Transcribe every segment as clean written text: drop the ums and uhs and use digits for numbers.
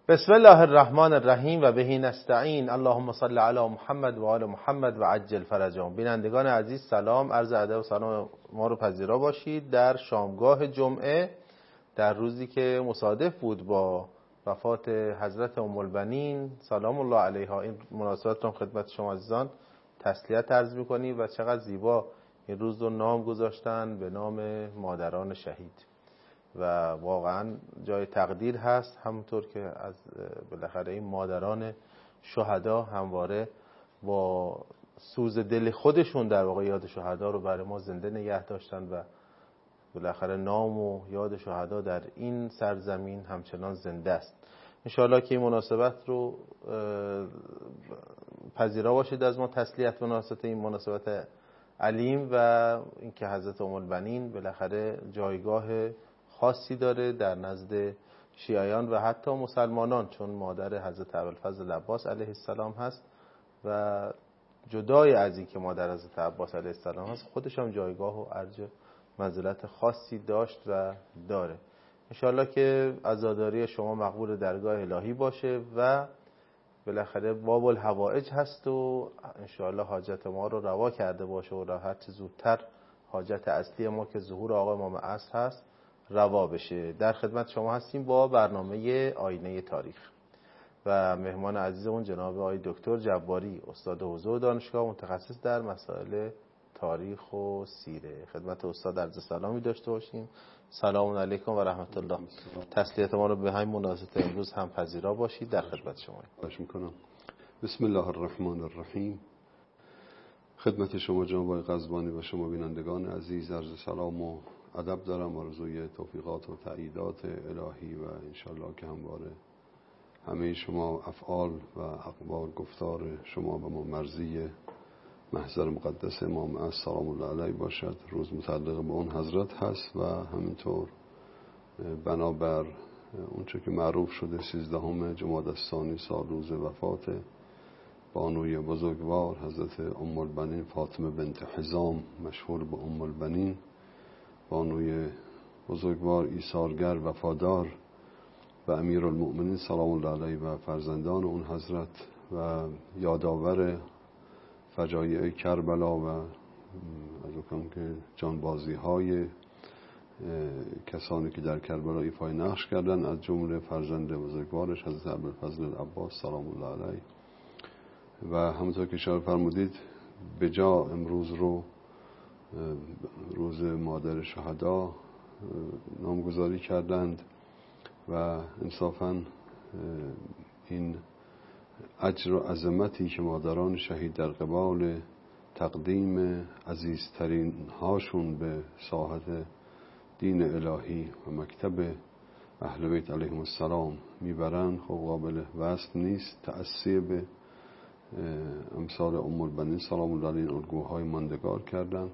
بسم الله الرحمن الرحیم و بهی نستعین. اللهم صل علی محمد و آل محمد و عجل فرجهم. بینندگان عزیز سلام، عرض ادب و سلام ما رو پذیرا باشید در شامگاه جمعه، در روزی که مصادف بود با وفات حضرت ام البنین سلام الله علیها. این مناسبت رو خدمت شما عزیزان تسلیت عرض می‌کنیم و چقدر زیبا این روز رو نام گذاشتن به نام مادران شهید و واقعا جای تقدیر هست. همونطور که از بالاخره این مادران شهدا همواره با سوز دل خودشون در واقع یاد شهدا رو برای ما زنده نگه داشتن و بالاخره نام و یاد شهدا در این سرزمین همچنان زنده است. انشاءالله که این مناسبت رو پذیرا باشید از ما، تسلیت مناسبت این مناسبت علیم و اینکه حضرت ام البنین بالاخره جایگاه خاصی داره در نزد شیعیان و حتی مسلمانان، چون مادر حضرت ابوالفضل عباس علیه السلام هست و جدای از این که مادر حضرت عباس علیه السلام هست خودش هم جایگاه و ارج منزلت خاصی داشت و داره. انشاءالله که عزاداری شما مقبول درگاه الهی باشه و بالاخره باب الحوائج هست و انشاءالله حاجت ما رو روا کرده باشه و هر چه زودتر حاجت اصلی ما که ظهور آقا امام عصر هست روا بشه. در خدمت شما هستیم با برنامه آینه تاریخ و مهمان عزیزمون جناب آقای دکتر جباری، استاد حوزه و دانشگاه، متخصص در مسائل تاریخ و سیره. خدمت استاد عرض سلامی داشته باشیم. سلام علیکم و رحمت الله. تسلیت ما رو به همین مناسبت امروز هم پذیرا باشید. در خدمت شما. خواهش میکنم. بسم الله الرحمن الرحیم. خدمت شما جناب آقای قزوانی و شما بینندگان عزیز عرض سلام و ادب دارم. آرزوی توفیقات و تأییدات الهی و انشالله که همواره همه شما افعال و اقوال گفتار شما و ما مرضی محضر مقدس امام عصر سلام الله علیه باشد. روز متعلق به اون حضرت هست و همینطور بنابر اونچه که معروف شده 13 جمادی الثانی سال روز وفات بانوی بزرگوار حضرت ام البنین فاطمه بنت حزام مشهور به ام البنین، بانوی بزرگوار ایثارگر وفادار و امیرالمؤمنین سلام الله علیه و فرزندان اون حضرت و یادآور فجایع کربلا و از اون که جانبازی های کسانی که در کربلا ایفای نقش کردن، از جمله فرزند بزرگوارش حضرت ابوالفضل عباس سلام الله علیه. و همونطور که اشاره فرمودید به جا امروز رو روز مادر شهدا نامگذاری کردند و انصافاً این اجر و عظمتی که مادران شهید در قبال تقدیم عزیزترین هاشون به ساحت دین الهی و مکتب اهل بیت علیهم السلام میبرن خب قابل وصف نیست. تأسی به امثال ام البنین سلام الله علیها الگوهای ماندگار کردن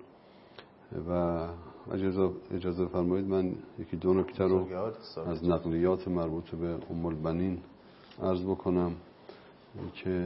و اجازه فرمایید من یکی دو نکته رو از نقلیات مربوط به ام البنین عرض بکنم که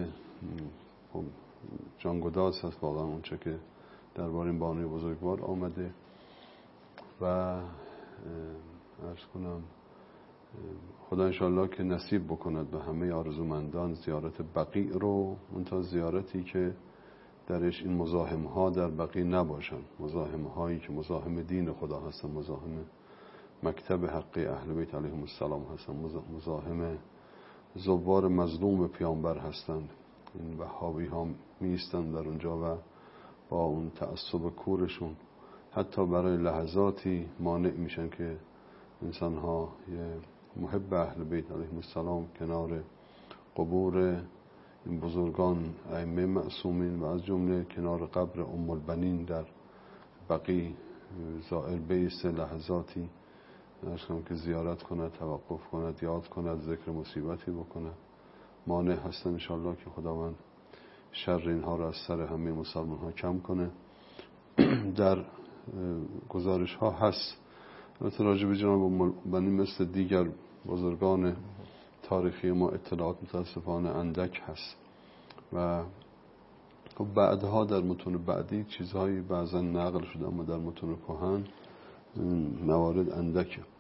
جانگداز هست واقعا اونچه که درباره این بانوی بزرگوار آمده و عرض کنم خدا انشاءالله که نصیب بکند به همه آرزومندان زیارت بقیع رو، منتها زیارتی که درش این مزاحم ها در بقیع نباشن، مزاحم هایی که مزاحم دین خدا هستن، مزاحم مکتب حق اهل بیت علیهم السلام هستن، مزاحم زوار مظلوم پیامبر هستند. این وهابی ها میستن در اونجا و با اون تعصب کورشون حتی برای لحظاتی مانع میشن که انسان ها یه محب اهل بیت علیهم السلام کنار قبور این بزرگان ائمه معصومین و از جمله کنار قبر ام البنین در بقیع زائر بیست لحظاتی که زیارت کند، توقف کند، یاد کند، ذکر مصیبتی بکند، مانع هستن. انشاءالله که خداوند شر اینها را از سر همه مسلمان ها کم کنه. در گزارش ها هست البته راجع به جناب ام البنین مثل دیگر بزرگان تاریخی ما اطلاعات متاسفانه اندک هست و بعدها در متون بعدی چیزهایی بعضا نقل شده اما در متون کهن موارد اندکه.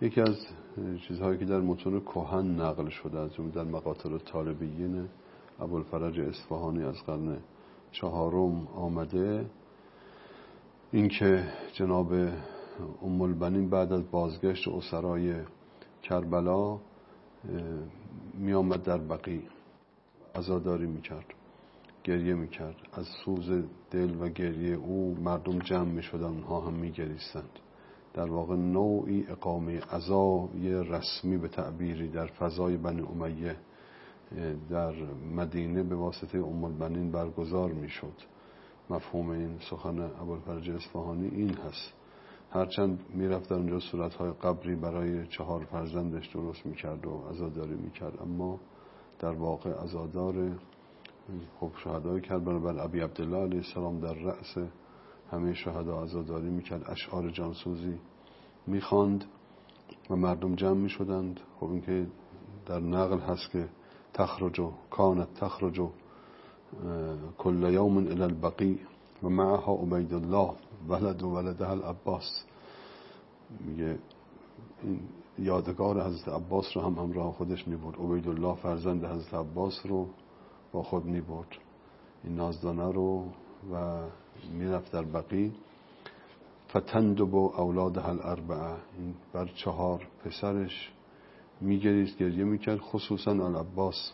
یکی از چیزهایی که در متون کهن نقل شده از جمله در مقاتل طالبیین ابوالفرج اصفهانی از قرن 4 آمده، اینکه جناب ام البنین بعد از بازگشت اسرای کربلا می آمد در بقیع، عزاداری میکرد، گریه میکرد. از سوز دل و گریه او مردم جمع میشدن، اونها هم میگریستند. در واقع نوعی اقامه عزای رسمی به تعبیری در فضای بنی امیه در مدینه به واسطه ام البنین برگزار میشد. مفهوم این سخن ابوالفرج اصفهانی این هست. هرچند میرفت در اونجا صورتهای قبری برای 4 فرزندش درست میکرد و عزاداری میکرد، اما در واقع عزادار خب شهدای کربلا بر ابی عبدالله علیه السلام در رأس همه شهدا عزاداری میکرد، اشعار جانسوزی میخواند و مردم جمع میشدند. خب این که در نقل هست که کانت تخرج کل یوم الی البقیع و معها عبید الله ولد و ولده العباس. میگه این یادگار حضرت عباس رو هم همراه خودش میبرد. عبید الله فرزند حضرت عباس رو با خود میبرد، این نازدانه رو، و میرفت در بقیع. فتندب اولادها الاربعه، این بر 4 پسرش میگریست، گریه میکرد. خصوصا العباس،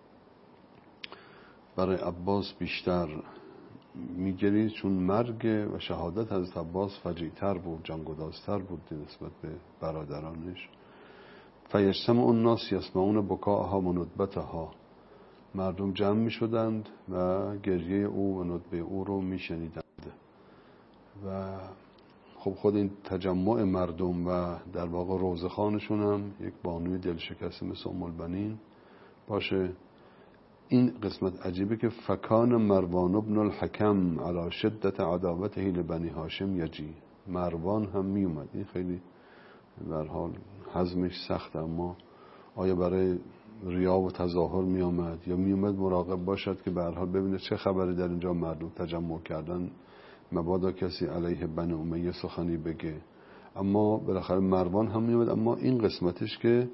برای عباس بیشتر میگریست، چون مرگ و شهادت حضرت عباس فجیع‌تر بود، جانگدازتر بود نسبت به برادرانش. فیجتمع الناس یسمعون بکاءها و ندبتها، مردم جمع می شدند و گریه او و ندبه او رو می شنیدند. و خب خود این تجمع مردم و در واقع روزخانشون هم یک بانوی دلشکسته مثل ام البنین باشه. این قسمت عجیبه که فکان مروان ابن الحکم علی شدت عداوته لبنی هاشم یجی، مروان هم می اومد. این خیلی به هر حال هضمش سخت، اما آیا برای ریا و تظاهر می آمد یا می اومد مراقب باشد که به هر حال ببینه چه خبری در اینجا مردم تجمع کردن، مبادا کسی علیه بنی امیه سخنی بگه. اما بالاخره مروان هم می اومد. اما این قسمتش که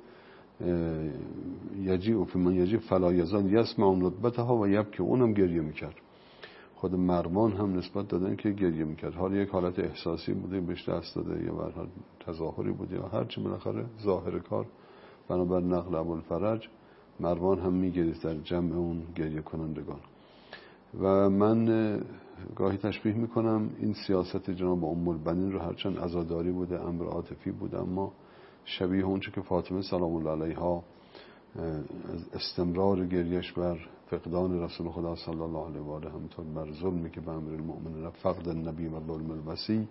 یجی و فی من یجی فلا یزال یسمع ندبتها و یبکی، اونم گریه میکرد. خود مروان هم نسبت دادن که گریه میکرد. حالا یک حالت احساسی بوده بهش دست داده یا به هر حال تظاهری بوده یا هرچی، بالاخره ظاهر کار بنابر نقل ابوالفرج مروان هم میگریست در جمع اون گریه کنندگان. و من گاهی تشبیه میکنم این سیاست جناب ام البنین رو، هرچند عزاداری بوده، امر عاطفی بوده، اما شبیه اونچه که فاطمه سلام الله علیها استمرار گریش بر فقدان رسول خدا صلی الله علیه و آله، همینطور بر ظلمی که به امر المؤمنین فقد النبی و ظلم الوصی،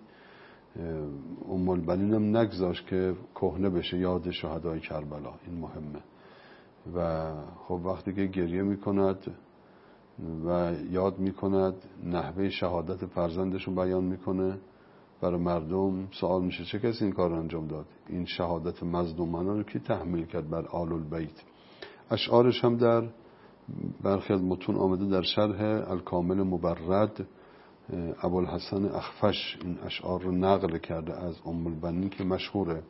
ام البنین هم نگذاشت که کهنه بشه یاد شهدای کربلا. این مهمه. و خب وقتی که گریه میکند و یاد میکند، نحوه شهادت فرزندش رو بیان میکنه، برای مردم سوال میشه چه کسی این کار انجام داد؟ این شهادت مظلومانه رو کی تحمیل کرد بر آل البیت؟ اشعارش هم در برخی از متون آمده. در شرح الکامل مبرد ابوالحسن اخفش این اشعار رو نقل کرده از ام البنین که مشهوره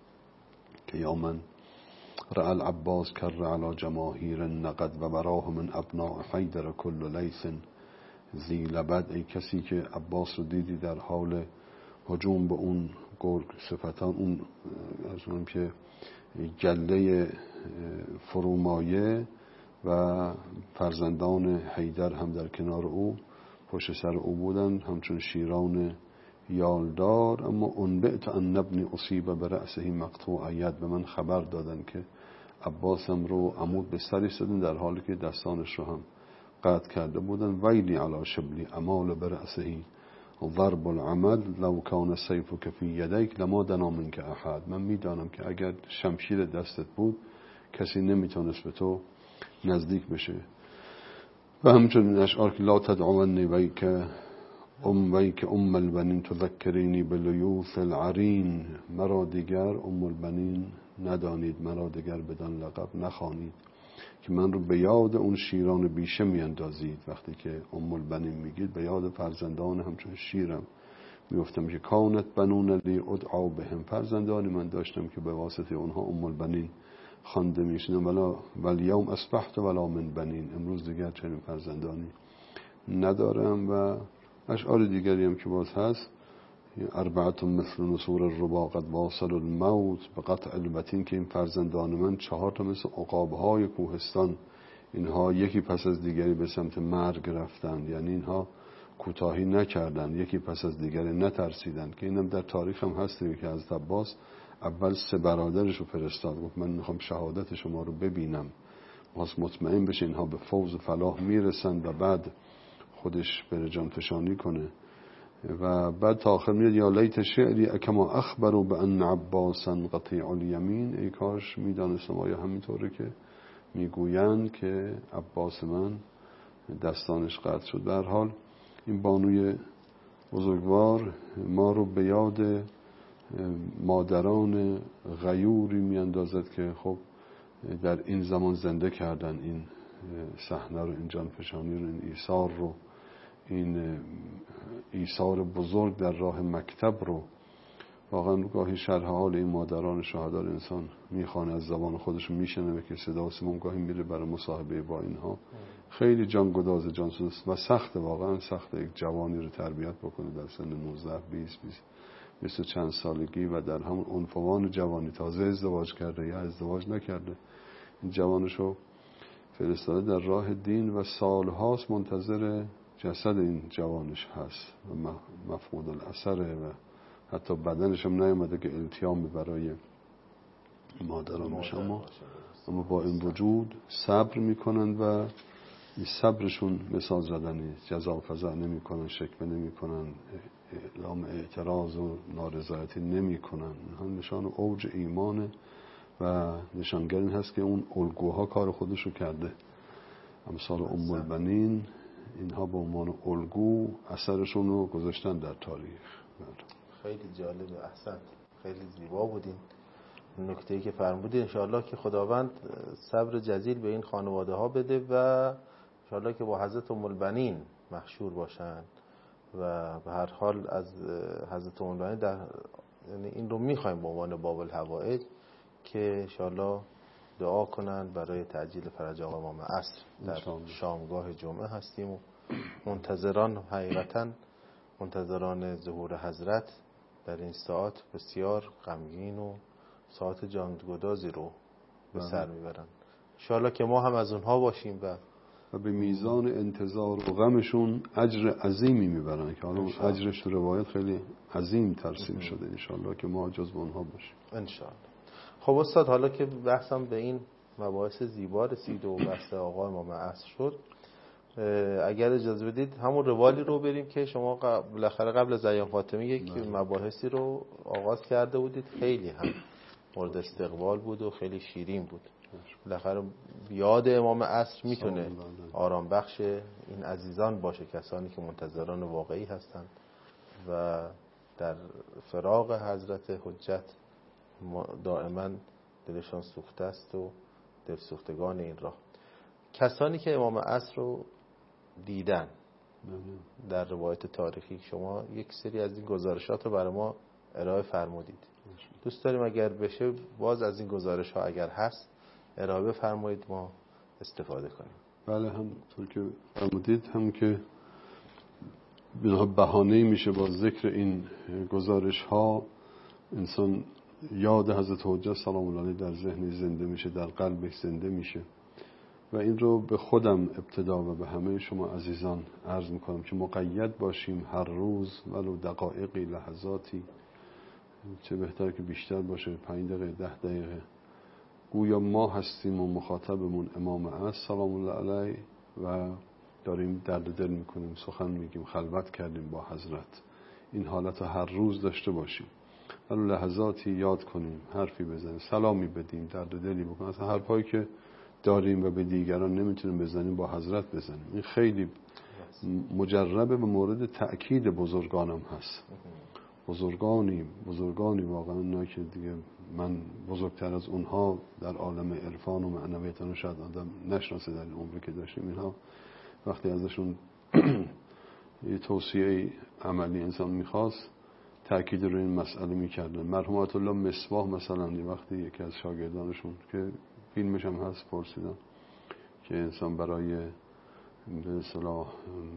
که یا من رأى العباس کر علی جماهیر نقد و براه من ابناء حیدر کل لیث ذی لبد. ای کسی که عباس رو دیدی در حال هجوم به اون گرگ صفتان، اون از اون که گله فرومایه، و فرزندان حیدر هم در کنار او پشت سر او بودن همچون شیران یالدار. اما انبئت ان ابنی اصیب برأسه مقطوع ید، به من خبر دادن که عباس هم رو عمود به سر ایستادن در حالی که دستانش رو هم قطع کرده بودن. ویلی علی شبلی امال برأسه ضرب العمد لو کان سیفک فی یدیک لما دنا منک احد. من میدانم که اگر شمشیر دستت بود کسی نمیتونست به تو نزدیک بشه. و همچنین اشعار که لا تدعونی ویک ام البنین تذکرینی بلیوث العرین، مرا دیگر ام البنین ندانید، مرا دیگر بدان لقب نخوانید که من رو به یاد اون شیران بیشه میاندازید. وقتی که ام البنین میگید به یاد فرزندان همچون شیرم میگفتم که کانت بنون لی ادعا بهم، فرزندانی من داشتم که به واسطه اونها ام البنین خوانده میشدم، ولی یوم اصبحت ولا من بنین، امروز دیگر چنین فرزندانی ندارم. و اشعار دیگری هم که باز هست، اربعت مثل نسور الربا قد واصل الموت به قطع البتین، که این فرزندان من 4 تا مثل عقاب‌های کوهستان، اینها یکی پس از دیگری به سمت مرگ رفتند، یعنی اینها کوتاهی نکردند، یکی پس از دیگری نترسیدند. که اینم در تاریخ هم هست که حضرت عباس اول 3 برادرش رو فرستاد، گفت من میخوام شهادت شما رو ببینم، واسه مطمئن بشه اینها به فوز و فلاح میرسن و بعد خودش بره جانفشانی کنه. و بعد تا آخر میاد یا لیت شعری اکما اخبروا بان عباسا قطیع الیمین، ای کاش میدانستم آیا همینطوره که میگویند که عباس من دستانش قطع شد. در حال این بانوی بزرگوار ما رو به یاد مادران غیوری میاندازد که خب در این زمان زنده کردن این صحنه رو، این جانفشانی رو، این ایثار رو، این ایثار بزرگ در راه مکتب رو. واقعا گاهی شرح حال این مادران شهدا رو انسان میخوانه، از زبان خودشون میشنوه که صدا سیمون گاهی میره برای مصاحبه با اینها. خیلی جانگداز، جانسوز و سخته، واقعا سخته یک جوانی رو تربیت بکنه در سن 19 20 چند سالگی و در همون عنفوان جوانی، تازه ازدواج کرده یا ازدواج نکرده، این جوانشو فرستاده در راه دین و سالهاست منتظر جسد این جوانش هست و مفقود الاثره و حتی بدنش هم نیامده که التیام برای مادران بشه. اما با این وجود صبر میکنن و این صبرشون مثال زدنی، جزا و فضا نمی کنن، شکوه نمی کنن، اعلام اعتراض و نارضایتی نمی کنن. هم نشان اوج ایمانه و نشانگر این هست که اون الگوها کار خودشو کرده. امثال ام البنین اینها به عنوان الگو اثرشون رو گذاشتن در تاریخ. خیلی جالبه، احسنت، خیلی زیبا بودین. نکته‌ای که فرمودین انشاءالله که خداوند صبر جزیل به این خانواده ها بده و انشاءالله که با حضرت ام البنین محشور باشن و به هر حال از حضرت ام البنین یعنی این رو میخوایم به عنوان باب الحوائج که انشاءالله دعا کنن برای تعجیل فرج آقا امام عصر. در شامگاه جمعه هستیم و منتظران، حقیقتا منتظران ظهور حضرت در این ساعت بسیار غمگین و ساعت جانگدازی رو به سر میبرن. انشاءالله که ما هم از اونها باشیم و به میزان انتظار و غمشون اجر عظیمی میبرن که حالا اجرش تو روایت خیلی عظیم ترسیم شده. انشاءالله که ما جزو اونها باشیم انشاءالله. خب استاد، حالا که بحثم به این مباحث زیبا رسید و بحث آقا امام عصر شد، اگر اجازه بدید همون روالی رو بریم که شما بالاخره قبل از ایام فاطمی یک مباحثی رو آغاز کرده بودید، خیلی هم مورد استقبال بود و خیلی شیرین بود. بالاخره یاد امام عصر میتونه آرام بخش این عزیزان باشه، کسانی که منتظران واقعی هستند و در فراق حضرت حجت دائما دلشان سوخته است و دلسوختگان این راه. کسانی که امام عصر رو دیدن در روایت تاریخی، شما یک سری از این گزارشات رو برای ما ارائه فرمودید. دوست داریم اگر بشه باز از این گزارش ها اگر هست ارائه بفرمایید، ما استفاده کنیم. بله، همونطور که فرمودید، هم که بهانه‌ای میشه با ذکر این گزارش ها انسان یاد حضرت حجت سلام الله علیه در ذهن زنده میشه، در قلبش زنده میشه. و این رو به خودم ابتدا و به همه شما عزیزان عرض میکنم که مقید باشیم هر روز ولو دقایقی، لحظاتی، چه بهتر که بیشتر باشه، 5 دقیقه 10 دقیقه، گویا ما هستیم و مخاطبمون امام عصر سلام الله علیه و داریم درد دل میکنیم، سخن میگیم، خلوت کردیم با حضرت. این حالت هر روز داشته باشیم، ولو لحظاتی یاد کنیم، حرفی بزنیم، سلامی بدیم، درد دلی بکنیم. اصلا حرفایی که داریم و به دیگران نمیتونیم بزنیم با حضرت بزنیم. این خیلی مجربه و مورد تأکید بزرگانم هست. بزرگانی واقعا اونا که دیگه من بزرگتر از اونها در عالم عرفان و معنویت شاید آدم نشناسه در این عمری که داشتیم، اینها وقتی ازشون یه توصیه عملی انسان میخواست تأکید روی این مسئله میکردن. مرحوم آیت الله مصباح مثلا وقتی یکی از شاگردانشون که فیلمش هم هست پرسیدن که انسان برای به اصطلاح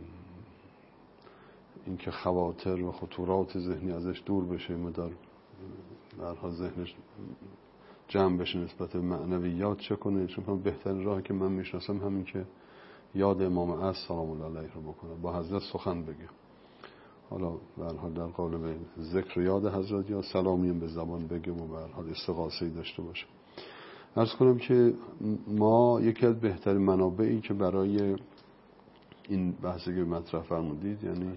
اینکه خواطر و خطورات ذهنی ازش دور بشه مدار برها ذهنش جمع بشه نسبت به معنویات چه کنه، چون بهترین راهی که من میشناسم همین که یاد امام عصر سلام الله علیه رو بکنه، با حضرت سخن بگه، حالا به هر حال در قالب ذکر یاد حضرت یا سلامی به زبان بگه و به هر حال استغاثه‌ای داشته باشه. عرض کنم که ما یکی از بهترین منابعی که برای این بحثی که مطرح فرمودید، یعنی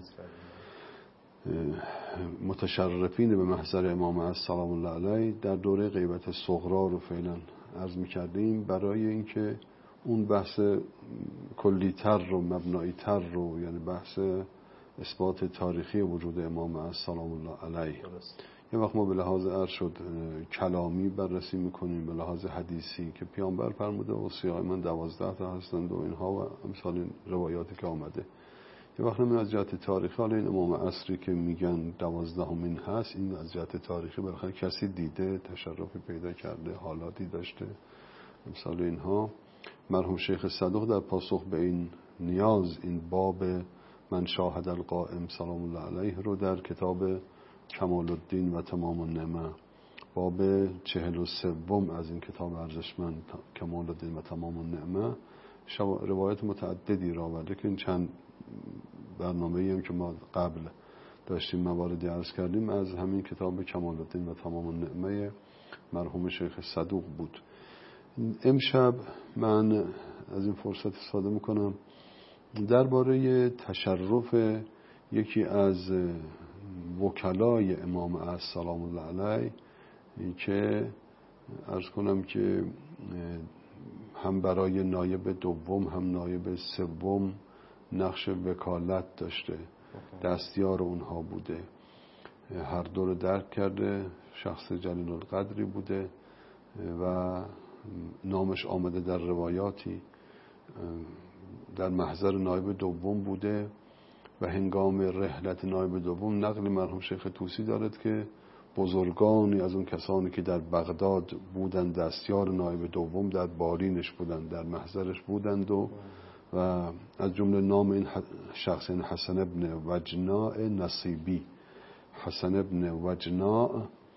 متشرفین به محضر امام عصر سلام الله علیه در دوره غیبت صغرا رو فعلا عرض می‌کردیم، برای اینکه اون بحث کلی‌تر رو مبنایی‌تر رو، یعنی بحث اثبات تاریخی وجود امام عصر سلام الله علیه، یه وقت ما به لحاظ عرض شد کلامی بررسی میکنیم، به لحاظ حدیثی که پیامبر فرموده و سیاق من 12 تا هستند و اینها و امثال روایاتی که آمده. یه وقت نمی از جهت تاریخی، حالا این امام عصری که میگن 12مین هست، این از جهت تاریخی بالاخره کسی دیده، تشرفی پیدا کرده، حالاتی داشته، امثال اینها. مرحوم شیخ صدوق در پاسخ به این نیاز این باب من شاهد القائم سلام الله علیه رو در کتاب کمال الدین و تمام النعمه باب 43 از این کتاب ارزشمند کمال الدین و تمام النعمه روایت متعددی را آورده که این چند برنامه‌ای هم که ما قبل داشتیم مواردی عرض کردیم از همین کتاب کمال الدین و تمام النعمه مرحوم شیخ صدوق بود. امشب من از این فرصت استفاده میکنم درباره تشرف یکی از وکلای امام عصر سلام الله علیه که عرض کنم که هم برای نایب دوم هم نایب سوم نقش وکالت داشته، دستیار اونها بوده، هر دو رو درک کرده، شخص جلیل القدری بوده و نامش آمده در روایاتی، در محضر نایب دوم بوده و هنگام رحلت نایب دوم نقل مرحوم شیخ طوسی دارد که بزرگانی از اون کسانی که در بغداد بودند دستیار نایب دوم در بالینش بودند، در محضرش بودند و از جمله نام این شخص این حسن ابن وجناء نصیبی. حسن ابن وجناء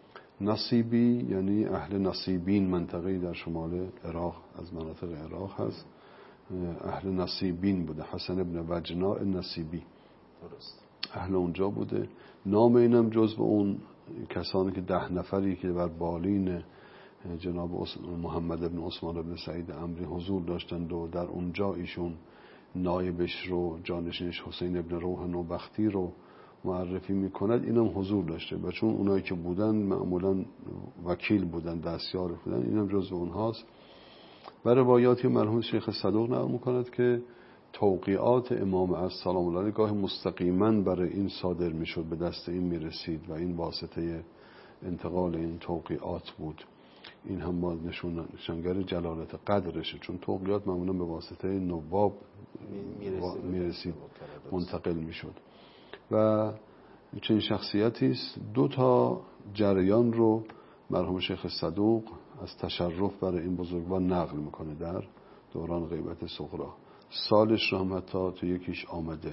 نصیبی یعنی اهل نصیبین، منطقه‌ای در شمال عراق از مناطق عراق هست، اهل نصیبین بوده. حسن ابن وجناء نصیبی درست اهل اونجا بوده. نام اینم جزو اون کسانی که 10 نفری که بر بالین جناب محمد ابن عثمان ابن سعید عمری حضور داشتند و در اونجا ایشون نایبش رو جانشینش حسین ابن روح نوبختی رو معرفی میکند، اینم حضور داشته و چون اونایی که بودن معمولا وکیل بودن، دستیار بودن، اینم جزو اونهاست. و روایاتی مرحوم شیخ صدوق نقل میکند که توقیعات امام عصر سلام الله علیه گاهی مستقیما برای این صادر میشد، به دست این میرسید و این واسطه انتقال این توقیعات بود. این هم باز نشانگر جلالت قدرشه، چون توقیعات معمولا به واسطه نواب میرسید، منتقل میشد. و چنین شخصیتی است. 2 تا جریان رو مرحوم شیخ صدوق از تشرف برای این بزرگوار نقل میکنه در دوران غیبت صغرا. سالش رو هم حتی تو یکیش آمده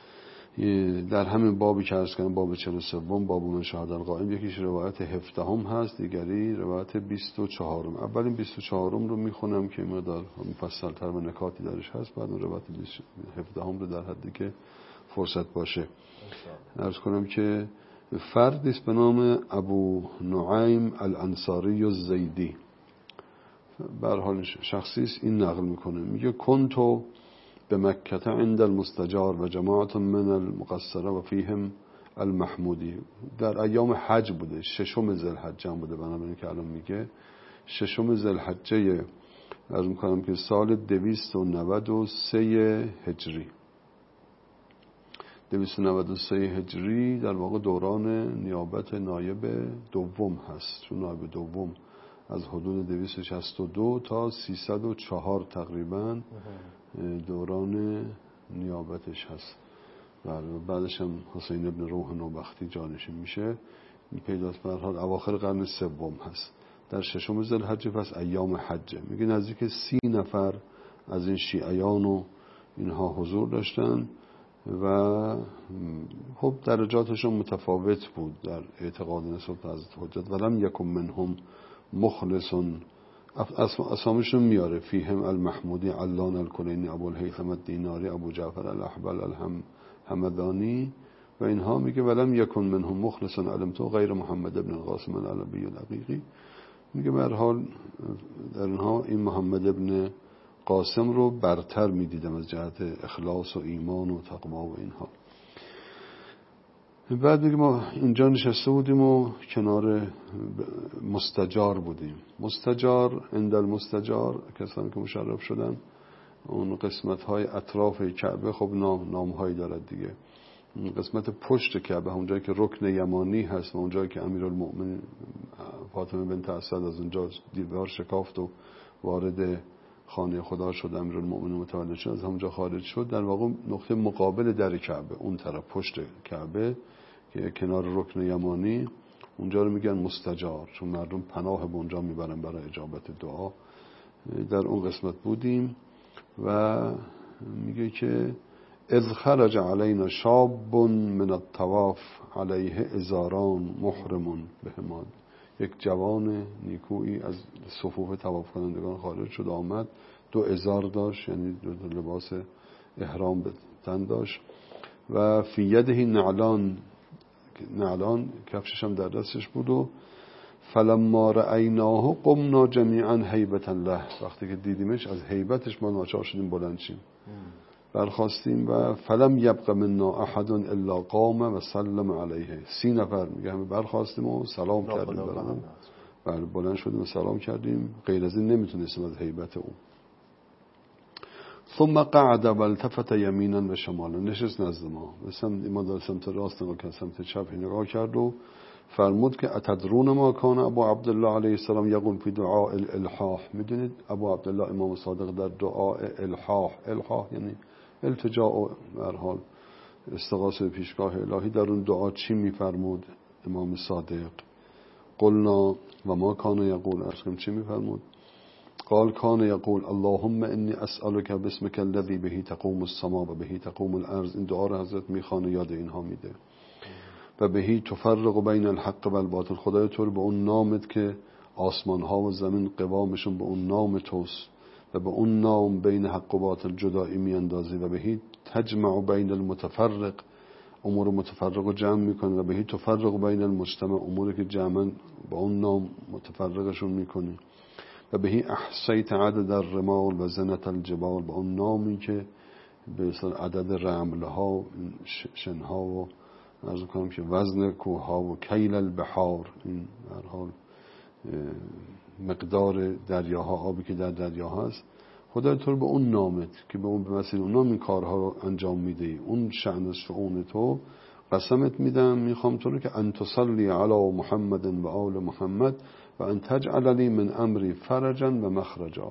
در همین بابی که عرض کردم، باب 43 باب من شاهد القائم، یکیش روایت 17 هست، دیگری روایت 24. اولین 24 رو میخونم که مقدار مفصل تر و نکاتی درش هست، بعد اون روایت 17 رو در حدی که فرصت باشه عرض کنم که فردی است به نام ابو نعیم الانصاری الزیدی، به هر حال شخصی است، این نقل میکنه، میگه کنتو به مکه عند المستجار و جماعت من المقصره و فیهم المحمودی. در ایام حج بوده، 6 ذوالحجه بوده، بنابراین که الان میگه 6 ذوالحجه عرض میکنم که سال 293 هجری. 293 هجری در واقع دوران نیابت نایب دوم هست، چون نایب دوم از حدود 262 تا 304 تقریبا دوران نیابتش هست بعدش هم حسین ابن روح نوبختی جانشین میشه. پیداست به هر حال اواخر قرن سوم هست، در ششم ذوالحجه، پس ایام حجه. میگه نزدیک 30 نفر از این شیعیان و اینها حضور داشتن و خب درجاتشون متفاوت بود در اعتقاد نسبت به حضرت حجت. ولم یکن منهم مخلصون، اسامشون میاره، فیهم المحمودی، علان الکلینی، ابو الهیثم الدیناری، ابو جعفر الاحبل الحمدانی و اینها. میگه ولم یکن منهم مخلصون علمتو غیر محمد ابن القاسم العلوی العقیقی. میگه به هر حال در اینها این محمد ابن قاسم رو برتر میدیدم از جهت اخلاص و ایمان و تقوا و اینها. بعد میگه ما اینجا نشسته بودیم و کنار مستجار بودیم. مستجار، عند المستجار، کسانی که مشرف شدن، اون قسمت های اطراف کعبه خب نام هایی دارد دیگه. قسمت پشت کعبه، اونجایی که رکن یمانی هست و اونجایی که امیرالمؤمنین فاطمه بنت اسد از اونجا دیوار شکافت و وارد خانه خدا شد، امیرالمؤمنین متولد شد، از همونجا خارج شد، در واقع نقطه مقابل در کعبه، اون طرف پشت کعبه که کنار رکن یمانی، اونجا رو میگن مستجار، چون مردم پناه به اونجا میبرن برای اجابت دعا. در اون قسمت بودیم و میگه که اذ خرج علینا شاب من الطواف علیه ازاران محرم بهما. یک جوان نیکویی از صفوف طواف کنندگان خارج شد، آمد، 2 ازار داشت، یعنی 2 لباس احرام به تن داشت و فی یده نعلان کفشش هم در دستش بود. و فلما رأیناه قمنا جمیعا هیبة له. وقتی که دیدیمش از هیبتش ما ناچار شدیم بلند شیم، برخواستیم. و فلم یبق منا احد الا قام و سلم علیه. 30 نفر میگه همه برخواستیم و سلام کردیم برام. بلند شدیم و سلام کردیم، غیر از این نمیتونستیم از هیبت اون. ثم قعد و التفت یمینا و شمالا. نشست نزد ما در سمت راست نگاه کرد، سمت چپ نگاه کرد و فرمود که اتدرون ما کان ابو عبدالله علیه السلام یقول فی دعاء الالحاح. میدونید ابو عبدالله امام صادق در دعاء الحاح یعنی التجاء و به هر حال استغاثه به پیشگاه الهی، در اون دعا چی میفرمود امام صادق؟ قلنا و ما کان یقول، ارشم چی میفرمود؟ قال کان یقول اللهم انی اسألک باسمک الذی به تقوم السما و به تقوم الارض. این دعا رو حضرت میخوانه، یاد اینها میده. و بهی تفرق بین الحق و الباطل. خدای تو رو به اون نامت که آسمان ها و زمین قوامشون به اون نام توست و به اون نام بین حق و باطل جدایی میاندازی. و بهی تجمع بین المتفرق، امور متفرق رو جمع میکنی. و بهی تفرق بین المجتمع، اموری که جمعا با اون نام متفرقشون میکنی. و بهی احصیت عدد الرمال و زنت الجبال، با اون نامی که به عدد رملها و شنها و عرض کنم که وزن کوها و کیل البحار، این در حال مقدار دریاها، آبی که در دریا هست. خدای تو رو به اون نامت که به اون به وسیله اون نام این کارها رو انجام میدهی، اون شأن شؤون تو قسمت میدم، میخوام تو رو که ان تصلی علی محمد و آل محمد و ان تجعل لی من امری فرجا و مخرجا.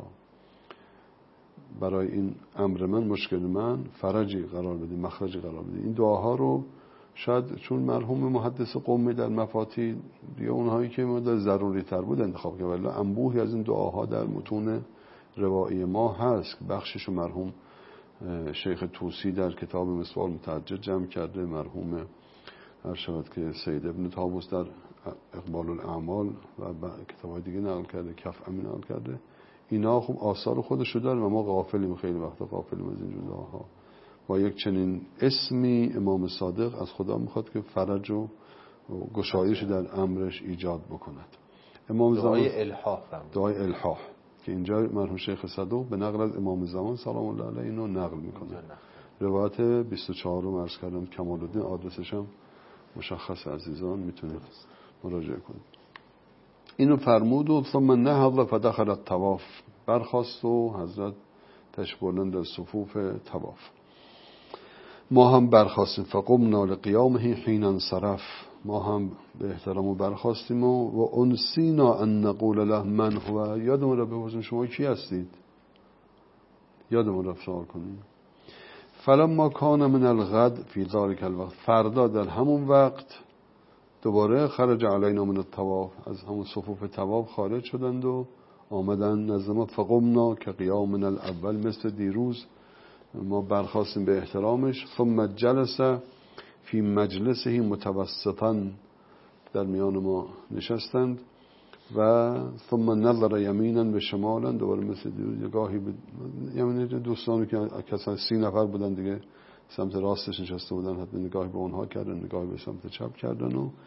برای این امر من، مشکل من فرجی قرار بدی، مخرجی قرار بدی. این دعاها رو شاید چون مرحوم محدث قمی در مفاتی دیگه اونهایی که مدل ضروری تر بود انتخاب کرد، ولی انبوهی از این دعاها در متون روایی ما هست. بخششو مرحوم شیخ طوسی در کتاب مسوال متعجد جمع کرده، مرحوم هر شود که سید ابن طاووس در اقبال الاعمال و کتابای دیگه نقل کرده، کف امین نقل کرده. اینا خب آثار خودشو داره و ما غافلیم، خیلی وقتا غافلیم از اینجور دعاها. با یک چنین اسمی امام صادق از خدا میخواد که فرج و گشایش در امرش ایجاد بکند. امام دعای الحاح، دعای الحاح که اینجا مرحوم شیخ صدوق به نقل از امام زمان سلام الله علیه اینو نقل میکنه. روایت 24 رو عرض کردم، کمال الدین، آدرسش هم مشخص عزیزان، میتونید مراجعه کنید. اینو فرمود و ثم نهض فدخل الطواف. برخاست و حضرت تشریف بردن در صفوف طواف. ما هم برخواستیم فقمنا لقیامه حین انصرف. ما هم به احترام و برخواستیم و انسینا ان نقول له من هو. یادمون را بپرسیم شما کی هستید، یادمون را سوال کنیم. فلما کان من الغد فی ذلک الوقت، فردا در همون وقت دوباره خرج علینا من الطواف، از همون صفوف طواف خارج شدند و آمدن نزد ما. فقمنا که قیام من الاول، مثل دیروز ما برخواستیم به احترامش. ثم جلس فی مجلسه متوسطا، در میان ما نشستند. و ثم نظر یمینا به شمالا، دوباره مثل دیروز نگاهی یعنی دوستانی که کسان 30 نفر بودن دیگه سمت راستش نشسته بودن، حتی نگاهی به اونها کردن، نگاهی به سمت چپ کردن. و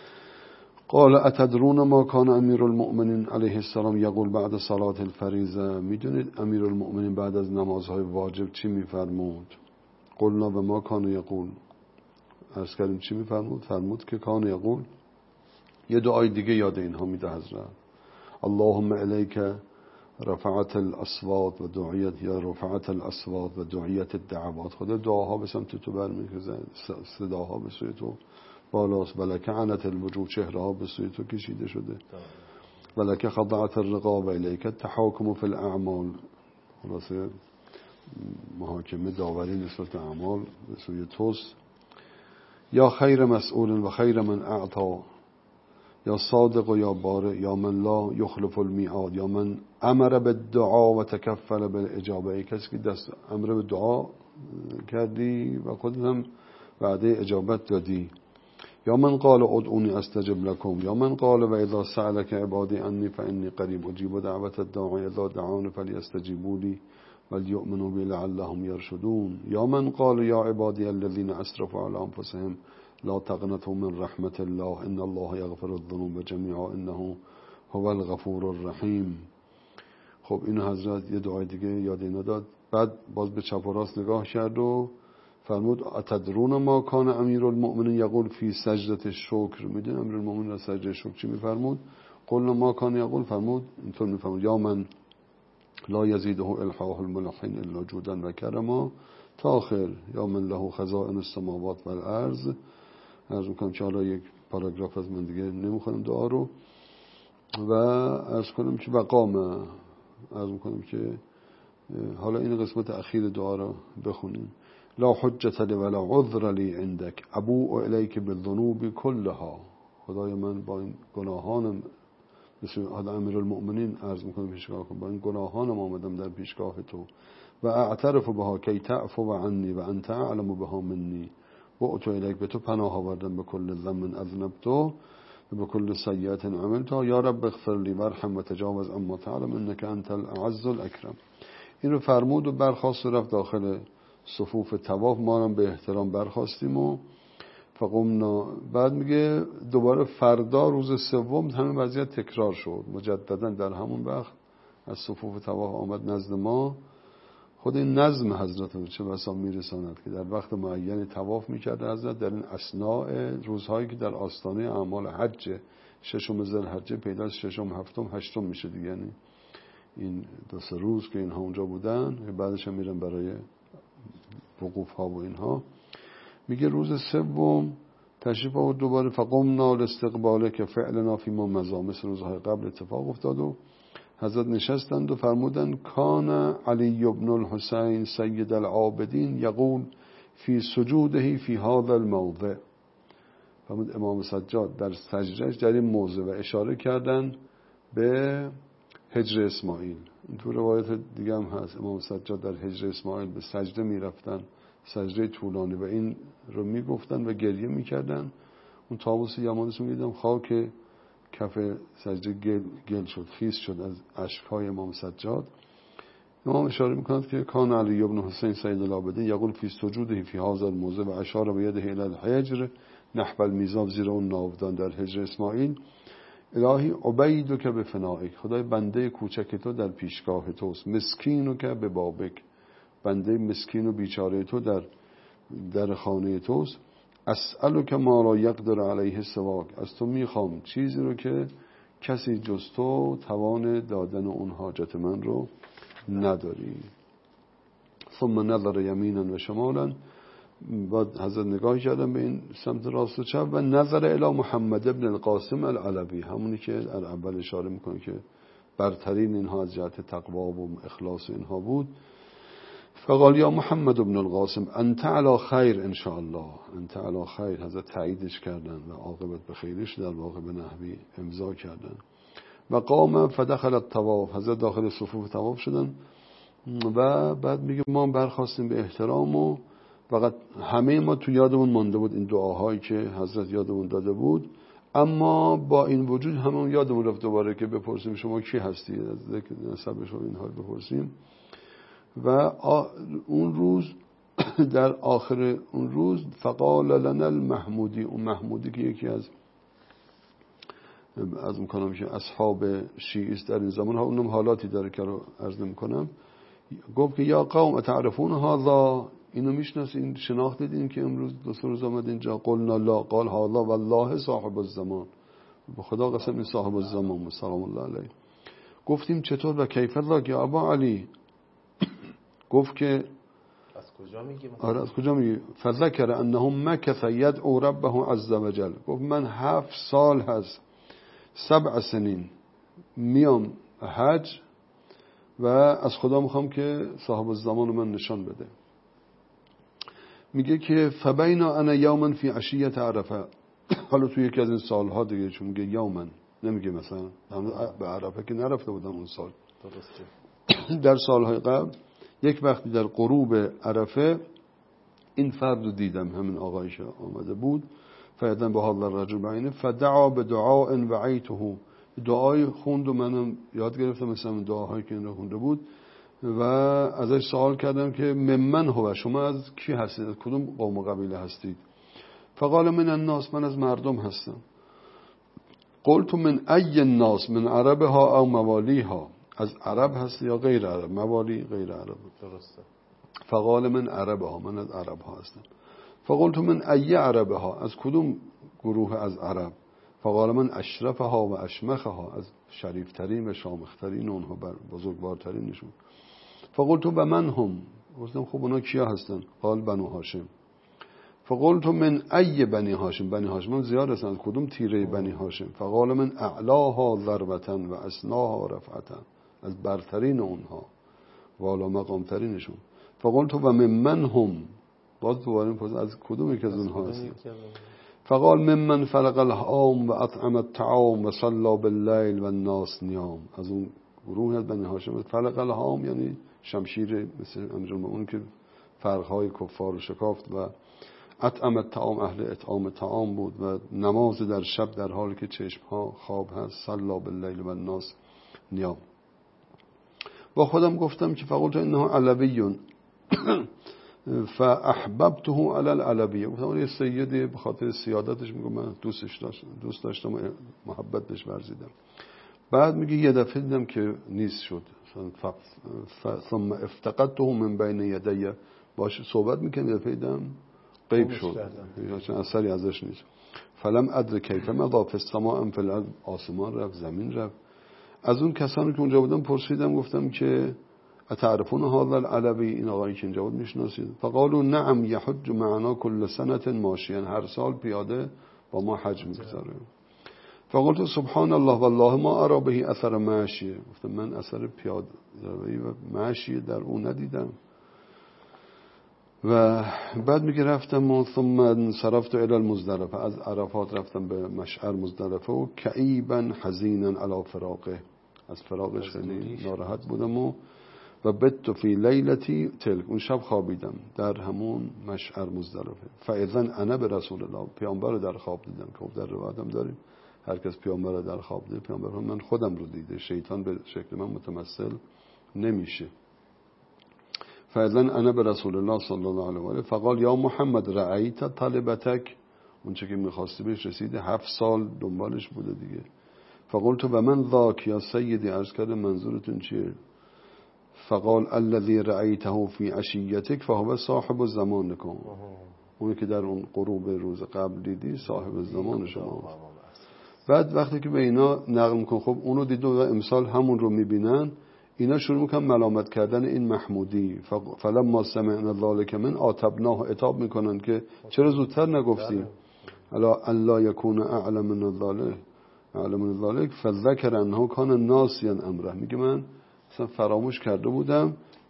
قال اتدرون ما کان امیر المؤمنین علیه السلام یقول بعد صلاة الفریضه، میدونید امیر المؤمنین بعد از نمازهای واجب چی میفرمود؟ قلنا به ما کان یقول، عرض کردیم چی میفرمود؟ فرمود که کان یقول، یه دعای دیگه یاد اینها میده حضرت، اللهم الیک رفعت الاصوات و دعیت، یا رفعت الاصوات و دعیت الدعوات، خدا دعاها به سمت تو برمی‌کشه، صداها به سوی تو بالاست. ولک عنت الوجوه، چهره ها به سوی تو کشیده شده. ولک خضعت الرقاب، الیک التحاکم فی الاعمال، خلاصه محاکمه داوری نسبت اعمال به سوی توست. یا خیر مسئول و خیر من اعطا، یا صادق و یا بارع، یا من لا یخلف المیعاد، یا من امر بالدعا و تکفل بالاجابه، ای کسی که دست امر به دعا کردی و خودت هم وعده اجابت دادی. یا من قال ادعونی استجب لكم، یا من قال و اذا سألك عبادی انی فانی قریب اجیب دعوت الداعی اذا دعان فلیستجیبوا لی وليؤمنوا بی لعلهم یرشدون. یا من قال یا عبادی الذین اسرفوا علی انفسهم لا تقنطوا من رحمت الله ان الله یغفر الذنوب جمیعا انه هو الغفور الرحیم. خب این حضرت یه دعای دیگه یاد اینا داد. بعد باز به چپ و راست نگاه کرد و فرمود اتدرون ما کان امیر المؤمنین یقول فی سجدت الشکر، میدون امیر المؤمنین در سجده شکر چی میفرمود؟ قلنا ما کان یقول، فرمود اینطور میفرمود یا من لا یزیده الحاح الملحین الا جودا و کرما تا آخر، یا من له خزائن السماوات والارض. عرض میکنم که حالا یک پاراگراف از من دیگه نمیخونم دعا رو و عرض کنم که وقام، عرض میکنم که حالا این قسمت اخیر دعا رو بخونیم. لا حجت لی ولا عذر لی عندک ابوء الیک بالذنوب کلها، خدای من با این گناهانم، مثل امیر المؤمنین عرض میکنم پیشگاه کن، با این گناهانم آمدم در پیشگاه تو و اعترف بها کی تعفو عنی و انت اعلم بها منی و اتو الیک، به تو پناه آوردم به کل ذنب اذنبت و به کل سیئت عملت، یا رب اغفر لی وارحم و تجاوز اما تعلم انک انت الاعز الاکرم. این رو فرمود و برخاست و رفت داخل صفوف طواف. ما هم به احترام برخواستیم و فقمنا. بعد میگه دوباره فردا روز سوم همین وضعیت تکرار شد مجددا، در همون وقت از صفوف طواف آمد نزد ما. خود این نظم حضرت رو چه بسا میرساند که در وقت معین طواف میکرد حضرت، در این اثناء روزهایی که در آستانه اعمال حج، ششم ذوالحجه پیداست، ششم، هفتم، هشتم میشه دیگه، یعنی این 2-3 روز که اینها اونجا بودن، بعدش هم میرن برای وقوف ها و اینها. میگه روز سوم تشریف آورد دوباره. فقمنا لاستقباله که فعلنا فیما مضی، مثل روزهای قبل اتفاق افتاد و حضرت نشستند و فرمودند کان علی بن الحسین سید العابدین یقول فی سجوده فی هذا الموضع، فرمود امام سجاد در سجدهش در این موضع، و اشاره کردن به هجر اسماعیل. این تو روایت دیگه هم هست، امام سجاد در هجر اسماعیل به سجده میرفتن، سجده طولانی، و این رو میگفتن و گریه میکردن. اون طاووس یمانشون میدیدم خاک کف سجده گل شد، خیس شد از اشک‌های امام سجاد. امام اشاره میکند که کان علی بن حسین سید العابدین یقول فی سجوده فی هذا الموضع و اشار به یده الی الحجر نحو المیزاب، زیر اون ناودان در هجر اسماعیل. الهی عبیدو که به فنائک، خدای بنده کوچک تو در پیشگاه توست، مسکینو که به بابک، بنده مسکین و بیچاره تو در خانه توست. اسألو که ما را یقدر علیه سواک، از تو میخوام چیزی رو که کسی جز تو توان دادن اون حاجت من رو نداری. ثم نظر یمینا و شمالا، بعد حضرت نگاه کردن به این سمت راست و چپ و نظر الی محمد ابن القاسم العلوی، همونی که در اول اشاره میکنه که برترین اینها از جهت تقوا و اخلاص اینها بود. فقال یا محمد بن القاسم انت علی خیر ان شاء الله، انت علی خیر. حضرت تاییدش کردن و عاقبت به خیرش در واقع به نحوی امضا کردن. و قام فدخل الطواف، حضرت داخل صفوف طواف شدن و بعد میگه ما برخواستیم به احترام و فقط همه ما تو یادمون مانده بود این دعاهایی که حضرت یادمون داده بود، اما با این وجود همون یادمون رفت دوباره که بپرسیم شما کی هستی، از نسبش و اینها بپرسیم. و اون روز در آخر اون روز فقال لنا المحمودی، اون محمودی که یکی از میکنم که اصحاب شیعی است در این زمان ها، اونم حالاتی داره که رو عرض نمیکنم، گفت که یا قوم اتعرفون هذا، اینو میشناسین، شناخت دیدین که امروز دو سه روز آمد اینجا؟ قلنا لا، قال هذا والله صاحب الزمان، به خدا قسم این صاحب الزمان سلام الله علیه. گفتیم چطور و کیف ذاک یا ابا علی؟ گفت که از کجا میگی؟ آره از کجا میگی؟ فذکر انهم مکث یدعو ربه عز وجل، گفت من 7 سال هست 7 سنین میام حج و از خدا میخوام که صاحب الزمان من نشان بده. میگه که فبینا انا یوما فی عشیه عرفه، حالا تو یکی از این سالها دیگه، چون میگه یوما نمیگه مثلا به عرفه که نرفته بودم اون سال، در سالهای قبل یک وقتی در غروب عرفه این فرد رو دیدم، همین آقایی که آمده بود، فیدن به حال الرجل بعینه فدعا به دعاء وعیته، دعای خوند و منم یاد گرفتم مثل این دعاهایی که این رو خونده بود و ازش سوال کردم که ممن هو، شما از کی هستید، از کدوم قوم و قبیله هستید؟ فقال من الناس، من از مردم هستم. قلت من ای الناس، من عربها او موالیها، از عرب هست یا غیر عرب؟ موالی غیر عرب. درسته. فقال من عربها، من از عربها هستم. فقلت من ای عربها، از کدوم گروه از عرب؟ فقال من اشرفها و اشمخها، از شریفترین و شامخترین اونها، بزرگوارترینشون. فقلت و من هم، گفتم خب اونا کیا هستن؟ قال بنو هاشم. فقلت من ای بنی هاشم، بنی هاشم زیاد هستن، از کدوم تیره بنی هاشم؟ فقال من اعلاها ضربتا و اسناها رفعتا، از برترین اونها و اعلی مقامترینشون. فقلت و من هم، باز دوباره از کدوم یک از اونها هستن؟ فقال ممن فرق الهام و اطعم الطعام و صلى باللیل و الناس نیام، از اون گروه از بنی هاشم. فرق الهام یعنی شمشیر مثل امیرالمومنین که فرقهای کفار و شکافت، و اطعم الطعام اهل اطعام طعام بود و نماز در شب در حالی که چشمها خواب هست، صلى باللیل و الناس نیام. با خودم گفتم که فقلت انه علوی فاحببته علی العلویه، گفتم اون یه سیدی به خاطر سیادتش، میگم من دوست داشتم و محبت بهش ورزیدم. بعد میگه یه دفعه دیدم که نیست شد، ثم افتقدته من بین یدی، باشه صحبت میکنم یه دفعه دیدم غیب شد، چون اثری ازش نیست. فلم ادر کیف مضى فی السماء ام فی الارض، آسمان رفت زمین رفت. از اون کسانی که اونجا بودم پرسیدم، گفتم که اتعرفون هذا العلوی، این آقایی که اینجا بود میشناسید؟ فقالوا نعم یحج معنا کل سنه ماشیا، هر سال پیاده با ما حج میگذاره. فقلت سبحان الله والله ما ارى به اثر ماشیه، گفتم من اثر پیاده روی و ماشیه در اون ندیدم. و بعد میگه رفتم ثم انصرفت الى المزدلفه، از عرفات رفتم به مشعر مزدلفه و کئیبا حزینا علی فراقه، از فراقش خیلی ناراحت بودم و بت فی لیلتی تلک، اون شب خوابیدم در همون مشعر مزدلفه. فاذن انا به رسول الله، پیامبر رو در خواب دیدم که خب در روایتم داریم هر کس پیامبر رو در خواب دیده، پیامبر من خودم رو دیده، شیطان به شکل من متمثل نمیشه. فاذن انا به رسول الله صلی الله علیه و آله فقال یا محمد رأیت طلبتک، اون چه که می‌خواستی بهش رسیده، 7 سال دنبالش بوده دیگه. فقلت و من ذاک یا سیدی، عرض کردم منظورتون چیه؟ فقال الذي رأيته في عشيتك فهو صاحب زمانكم، اونی که در اون غروب روز قبل دیدی صاحب زمان شما. بعد وقتی که به اینا نقل میکن، خب اونو دیدن و امسال همون رو میبینن، اینا شروع میکنن ملامت کردن این محمودی. فلما سمعنا ذلك من عاتبناه، عتاب میکنن که چرا زودتر نگفتیم، الا الله یکون اعلم من ذلك فذكر انه كان ناسيا امره، میگه من اصلا فراموش کرده بودم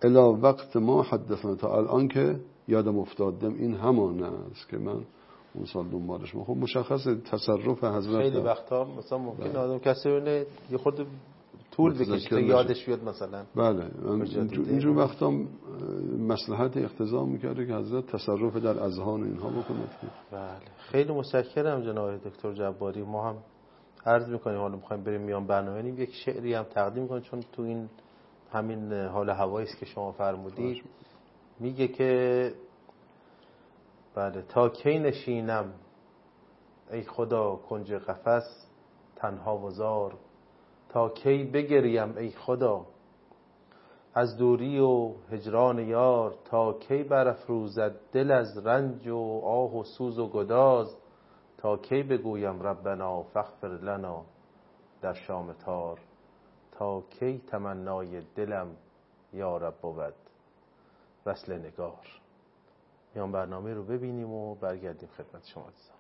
الا وقت ما حدثنا، تا الان که یادم افتادم این همانه است که من اون سال دنبالش خب مشخص تصرف حضرت. خیلی وقتا مثلا ممکن آدم کسی ببینه یه خود طول بکشه تا یادش بیاد مثلا. بله اینجور وقتا مصلحت اقتضا میکرده که حضرت تصرف در اذهان اینها بکنه. بله خیلی متشکرم جناب دکتر جباری. ما هم عرض میکنیم حالا میخوایم بریم میان برنامه یک شعری هم تقدیم کنیم، چون تو این همین حال هوایی است که شما فرمودید. میگه که بله تا کی نشینم ای خدا کنج قفس تنها و زار، تا کی بگریم ای خدا از دوری و هجران یار، تا کی برافروزد دل از رنج و آه و سوز و گداز، تا کی بگویم ربنا فاغفر لنا در شام تار، تا کی تمنای دلم یا رب بود وصل نگار. میان برنامه رو ببینیم و برگردیم خدمت شما عزیزان.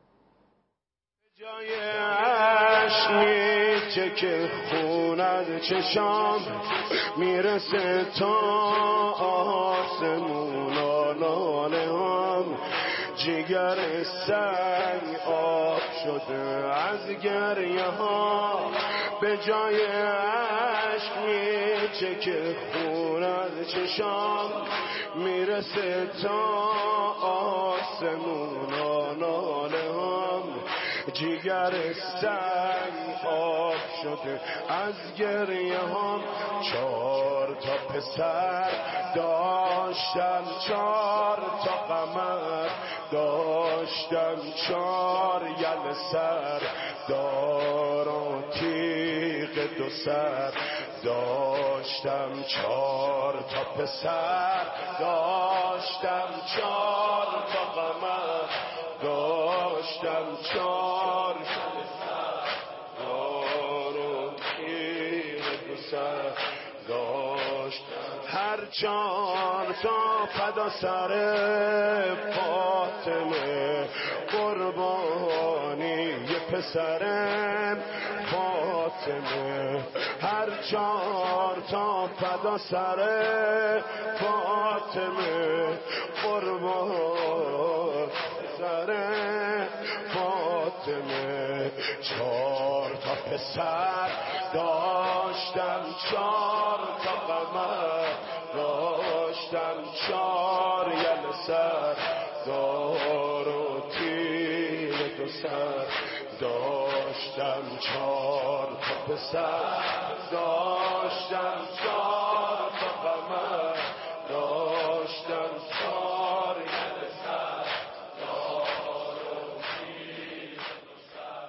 جای عشق میچه که خون از چشام میرسه تا آسمون، لاله هم جگر سنگ آب شده از گریه ها. به جای عشق میچه که خون از چشام میرسه تا آسمون، لاله هم جگر سنگ آب شده از گریه هم. 4 تا پسر داشتم، 4 تا قمر داشتم، 4 یل سر دار و تیغ 2 سر داشتم، 4 تا پسر داشتم، 4 تا قمر داشتم، 4 دار و تیغ 2 سر داشت. هر 4 تا فدا سر فاطمه قربانی یه پسرم فاطمه. هر 4 تا فدا سر فاطمه قربان سر فاطمه. 4 تا پسر داشتم، 4 تا قمر داشتم، 4 یل سر دار و تیر 2 سر داشتم، 4 تا پسر داشتم، 4 تا قمر داشتم، 4 یل سر دار و تیر 2 سر.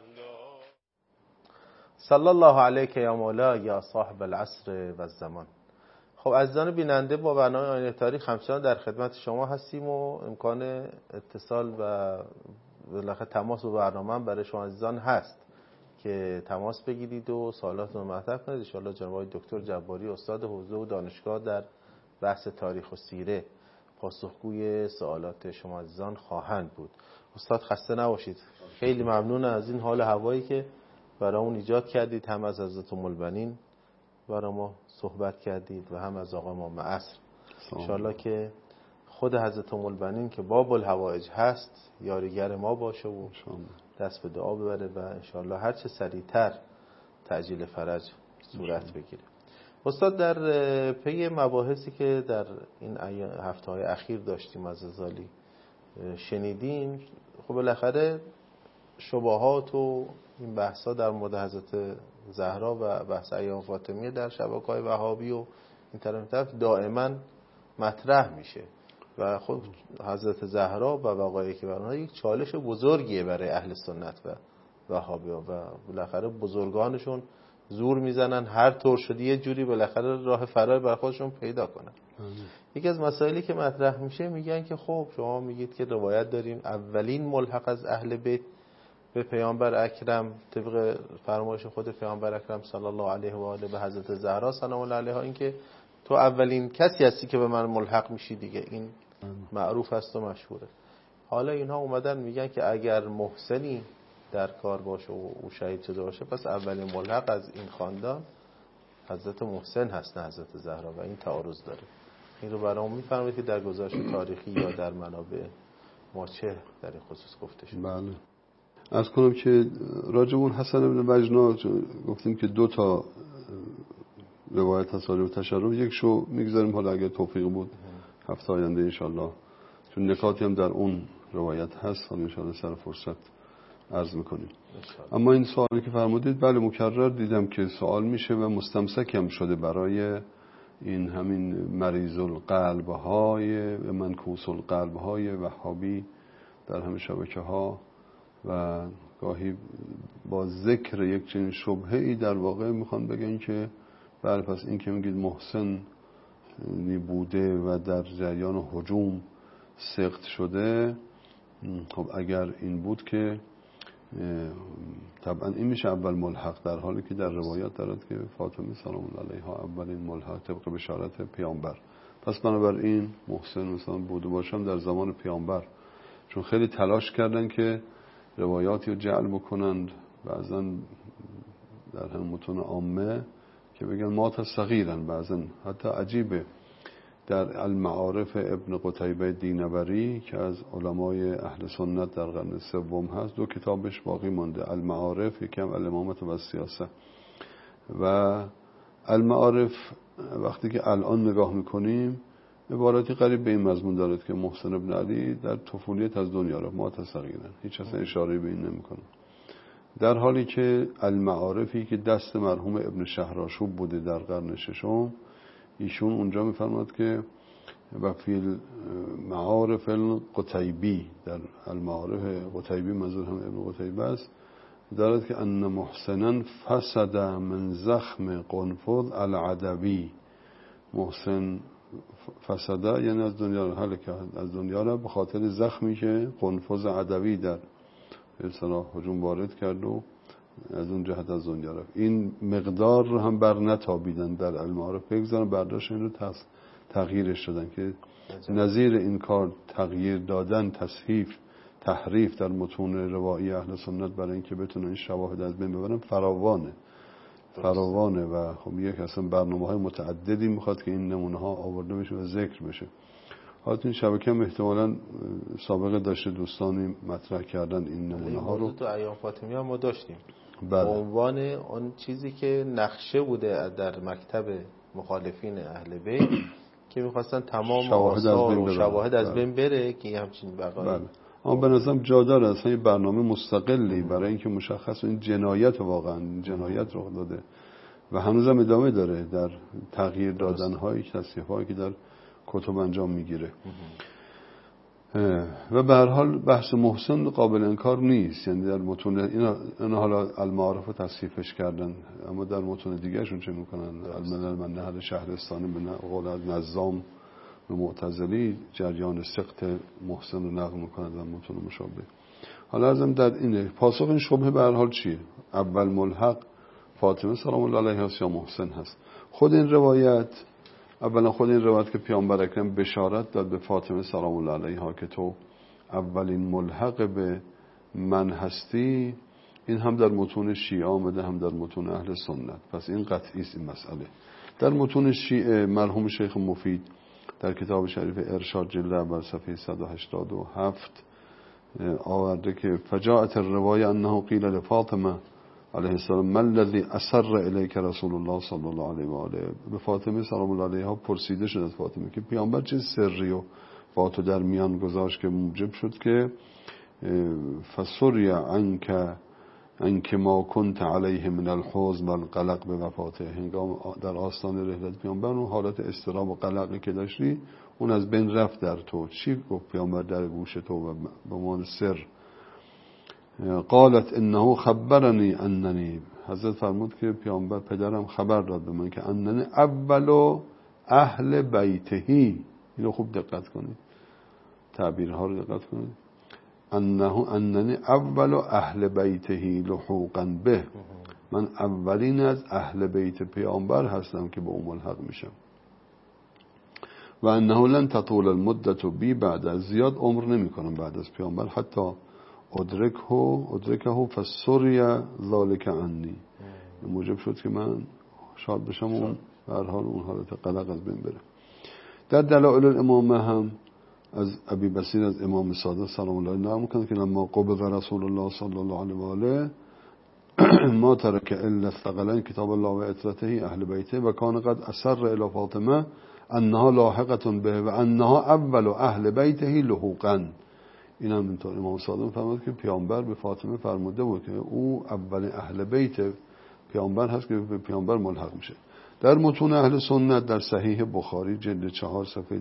صلی الله علیک یا مولا یا صاحب العصر و الزمان. خب عزیزان بیننده، با برنامه آینه تاریخ همچنان در خدمت شما هستیم و امکان اتصال و بالاخره تماس با برنامه هم برای شما عزیزان هست که تماس بگیرید و سوالاتتون رو مطرح کنید. ان شاءالله جناب آقای دکتر جباری استاد حوزه و دانشگاه در بحث تاریخ و سیره پاسخگوی سوالات شما عزیزان خواهند بود. استاد خسته نباشید. خیلی ممنون از این حال هوایی که برامون ایجاد کردید، هم از حضرت ام البنین برای ما صحبت کردید و هم از آقا امام عصر. انشاءالله که خود حضرت ام البنین که باب الحوائج هست یاریگر ما باشه و دست به دعا ببره و انشاءالله هر چه سریعتر تعجیل فرج صورت بگیره. استاد در پی مباحثی که در این هفته‌های اخیر داشتیم از ازالی شنیدیم، خب بالاخره شبهات و این بحثا در مورد حضرت زهرا و بحث ایام فاطمیه در شبکه‌های وهابی و این طرف دائما مطرح میشه و خب حضرت زهرا و وقایعی که برای یک چالش بزرگیه برای اهل سنت و وهابی‌ها و بالاخره بزرگانشون زور میزنن هر طور شده یه جوری بالاخره راه فرار برای خودشون پیدا کنن. یکی از مسائلی که مطرح میشه میگن که خب شما میگید که روایت داریم اولین ملحق از اهل بیت به پیامبر اکرم طبق فرمایش خود پیامبر اکرم صلی الله علیه و آله به حضرت زهرا سلام الله علیها، این که تو اولین کسی هستی که به من ملحق میشی دیگه، این معروف است و مشهوره. حالا اینها اومدن میگن که اگر محسنی در کار باشه و او شهید شده باشه پس اولین ملحق از این خاندان حضرت محسن هست نه حضرت زهرا و این تعارض داره. این رو برام میفرمایید که در گزارش تاریخی یا در منابع ما چه در این خصوص گفته شده؟ بله. از کنم که راجب اون حسن ابن بجنا گفتیم که 2 تا روایت هست و تشرف، یک شو میگذاریم حالا اگر توفیق بود هفته آینده انشالله، چون نکاتی هم در اون روایت هست، حالا انشالله سر فرصت عرض میکنیم. اما این سوالی که فرمودید بله مکرر دیدم که سوال میشه و مستمسک هم شده برای این همین مریض القلب های و منکوس القلب های وهابی در همه شبکه ها و گاهی با ذکر یک چنین شبهه ای در واقع میخوان بگن که بله پس این که میگید محسن بوده و در جریان هجوم سقط شده، خب اگر این بود که طبعا این میشه اول ملحق، در حالی که در روایات دارد که فاطمه سلام الله علیها اولین ملحق طبق بشارت پیامبر. پس بنابراین محسن مثلا بوده باشم در زمان پیامبر، چون خیلی تلاش کردن که روایاتی رو جعل بکنند بعضا در هم متون عامه که بگن مات صغیرن، بعضا حتی عجیبه در المعارف ابن قتیبه دینوری که از علمای اهل سنت در قرن سوم هست 2 کتابش باقی مانده، المعارف یکم الامامت و سیاست و المعارف. وقتی که الان نگاه میکنیم عبارتی قریب به این مضمون دارد که محسن ابن علی در طفولیت از دنیا رفت مات صغیرن، هیچ اصلا اشاره به این نمیکنه، در حالی که المعارفی که دست مرحوم ابن شهرآشوب بوده در قرن ششم، ایشون اونجا میفرماد که و فی المعارف القتیبی، در المعارف قتیبی منظور هم ابن قتیبه است، دارد که ان محسنا فسد من زخم قنفذ العدوی، محسن فسده یعنی از دنیا رو هلکه، از دنیا رو به خاطر زخمی که قنفذ عدوی در اصطلاح هجوم وارد کرد و از اون جهت از دنیا رفت. این مقدار رو هم بر نتابیدن در المعارف بگذارن، برداشت این رو تغییرش دادن که نظیر این کار تغییر دادن، تصحیف، تحریف در متون روایی اهل سنت برای اینکه بتونن این شواهد از بین ببرن فراوانه و خب یک اصلا برنامه‌های متعددی میخواد که این نمونه ها آورده بشه و ذکر بشه. حالا این شبکه هم احتمالاً سابقه داشته دوستانی مطرح کردن این نمونه ها رو. تو ایام فاطمیه ما داشتیم بله. به عنوان اون چیزی که نقشه بوده در مکتب مخالفین اهل بیت که میخواستن تمام آثار و شواهد از بین بره که همچین بقایی. بله. اما به نظرم جا داره اصلا یه برنامه مستقلی برای اینکه مشخص این جنایت واقعا جنایت رخ داده و هنوزم ادامه داره در تغییر دادن‌های تصحیح‌هایی که در کتب انجام میگیره و به هر حال بحث محسن قابل انکار نیست، یعنی در متون اینا حالا المعارف رو تصحیحش کردن، اما در متون دیگه‌شون چه میکنن؟ الملل من نهر شهرستانی به قول نظام و معتزلی جریان سقط محسن رو نقل میکنن در متون مشابه. حالا ازم در اینه پاسخ این شبهه به هر حال چیه؟ اول ملحق فاطمه سلام الله علیها یا محسن هست. خود این روایت که پیامبر اکرم بشارت داد به فاطمه سلام الله علیها که تو اولین ملحق به من هستی، این هم در متون شیعه آمده هم در متون اهل سنت، پس این قطعی است این مسئله. در متون شیعه مرحوم شیخ مفید در کتاب شریف ارشاد جلد اول صفحه 187 آورده که فجاءت الروایه انه قیل لفاطمه علیه السلام ما الذی اسر الیک رسول الله صلی الله علیه و آله، به فاطمه سلام الله علیها پرسیده شد از فاطمه که پیامبر چه سری رو با تو در میان گذاشت که موجب شد که فسری عنک ما کنت علیه من الحزن والقلق به وفاته، هنگام در آستان رحلت پیامبر اون حالت اضطراب و قلقی که داشتی اون از بین رفت در تو. چی گفت پیامبر در گوش تو و به عنوان سر؟ قالت انه خبرنی اننی، حضرت فرمود که پیامبر پدرم خبر داد به من که اننی اول اهل بیتهی، اینو خوب دقت کنید، تعبیرها رو دقت کنید، اننی اول اهل بیتهی لحوقا به، من اولین از اهل بیت پیامبر هستم که به اون ملحق میشم و انه لن تطول المدت بی بعد، از زیاد عمر نمی کنم بعد از پیامبر حتی ادرکه فسری ذالک عنی، موجب شد که من شاد بشم و اون به هر حال اون حالت قلق از بین بره. در دلائل الامامه هم از ابی بصیر از امام صادق سلام الله علیه نقل میکنه که لما قبض رسول الله صلی الله علیه و آله ما ترک الا استقلن کتاب الله و عترته اهل بیته و کان قد اصر الی فاطمه انها لاحقه به و انها اول اهل بیته لحوقا. این هم اینطور امام صادق فرمود که پیامبر به فاطمه فرموده بود که او اول اهل بیت پیامبر هست که به پیامبر ملحق میشه. در متون اهل سنت در صحیح بخاری جلد 4 صفحه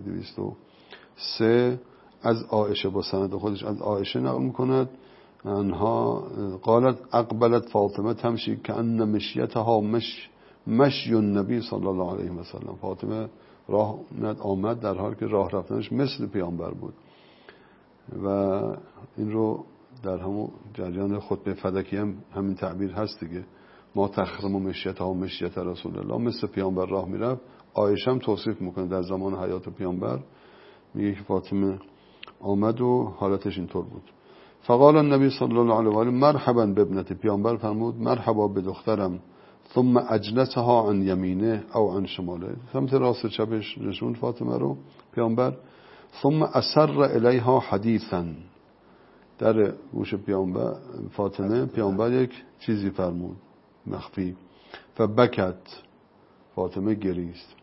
203 از عایشه با سند خودش از عایشه نقل میکند انها قالت اقبلت فاطمه تمشی کأن مشیتها مشی النبی صلی الله علیه و سلم. فاطمه راه آمد در حالی که راه رفتنش مثل پیامبر بود و این رو در همون جریان خطبه فدکی هم همین تعبیر هست دیگه، ما تخرم مشیتها و مشیت رسول الله، مثل پیامبر راه میرفت. عایشه هم توصیف میکنه در زمان حیات پیامبر، میگه که فاطمه آمد و حالتش اینطور بود. فقال النبی صلی الله علیه و آله مرحبا بابنتی، پیامبر فرمود مرحبا به دخترم. ثم اجلسها عن یمینه او عن شماله، سمت راست چپش نشوند فاطمه رو پیامبر. ثم اصر الیها حدیثا، در گوش فاطمه پیامبر یک چیزی فرمود مخفی. فبکت، فاطمه گریست.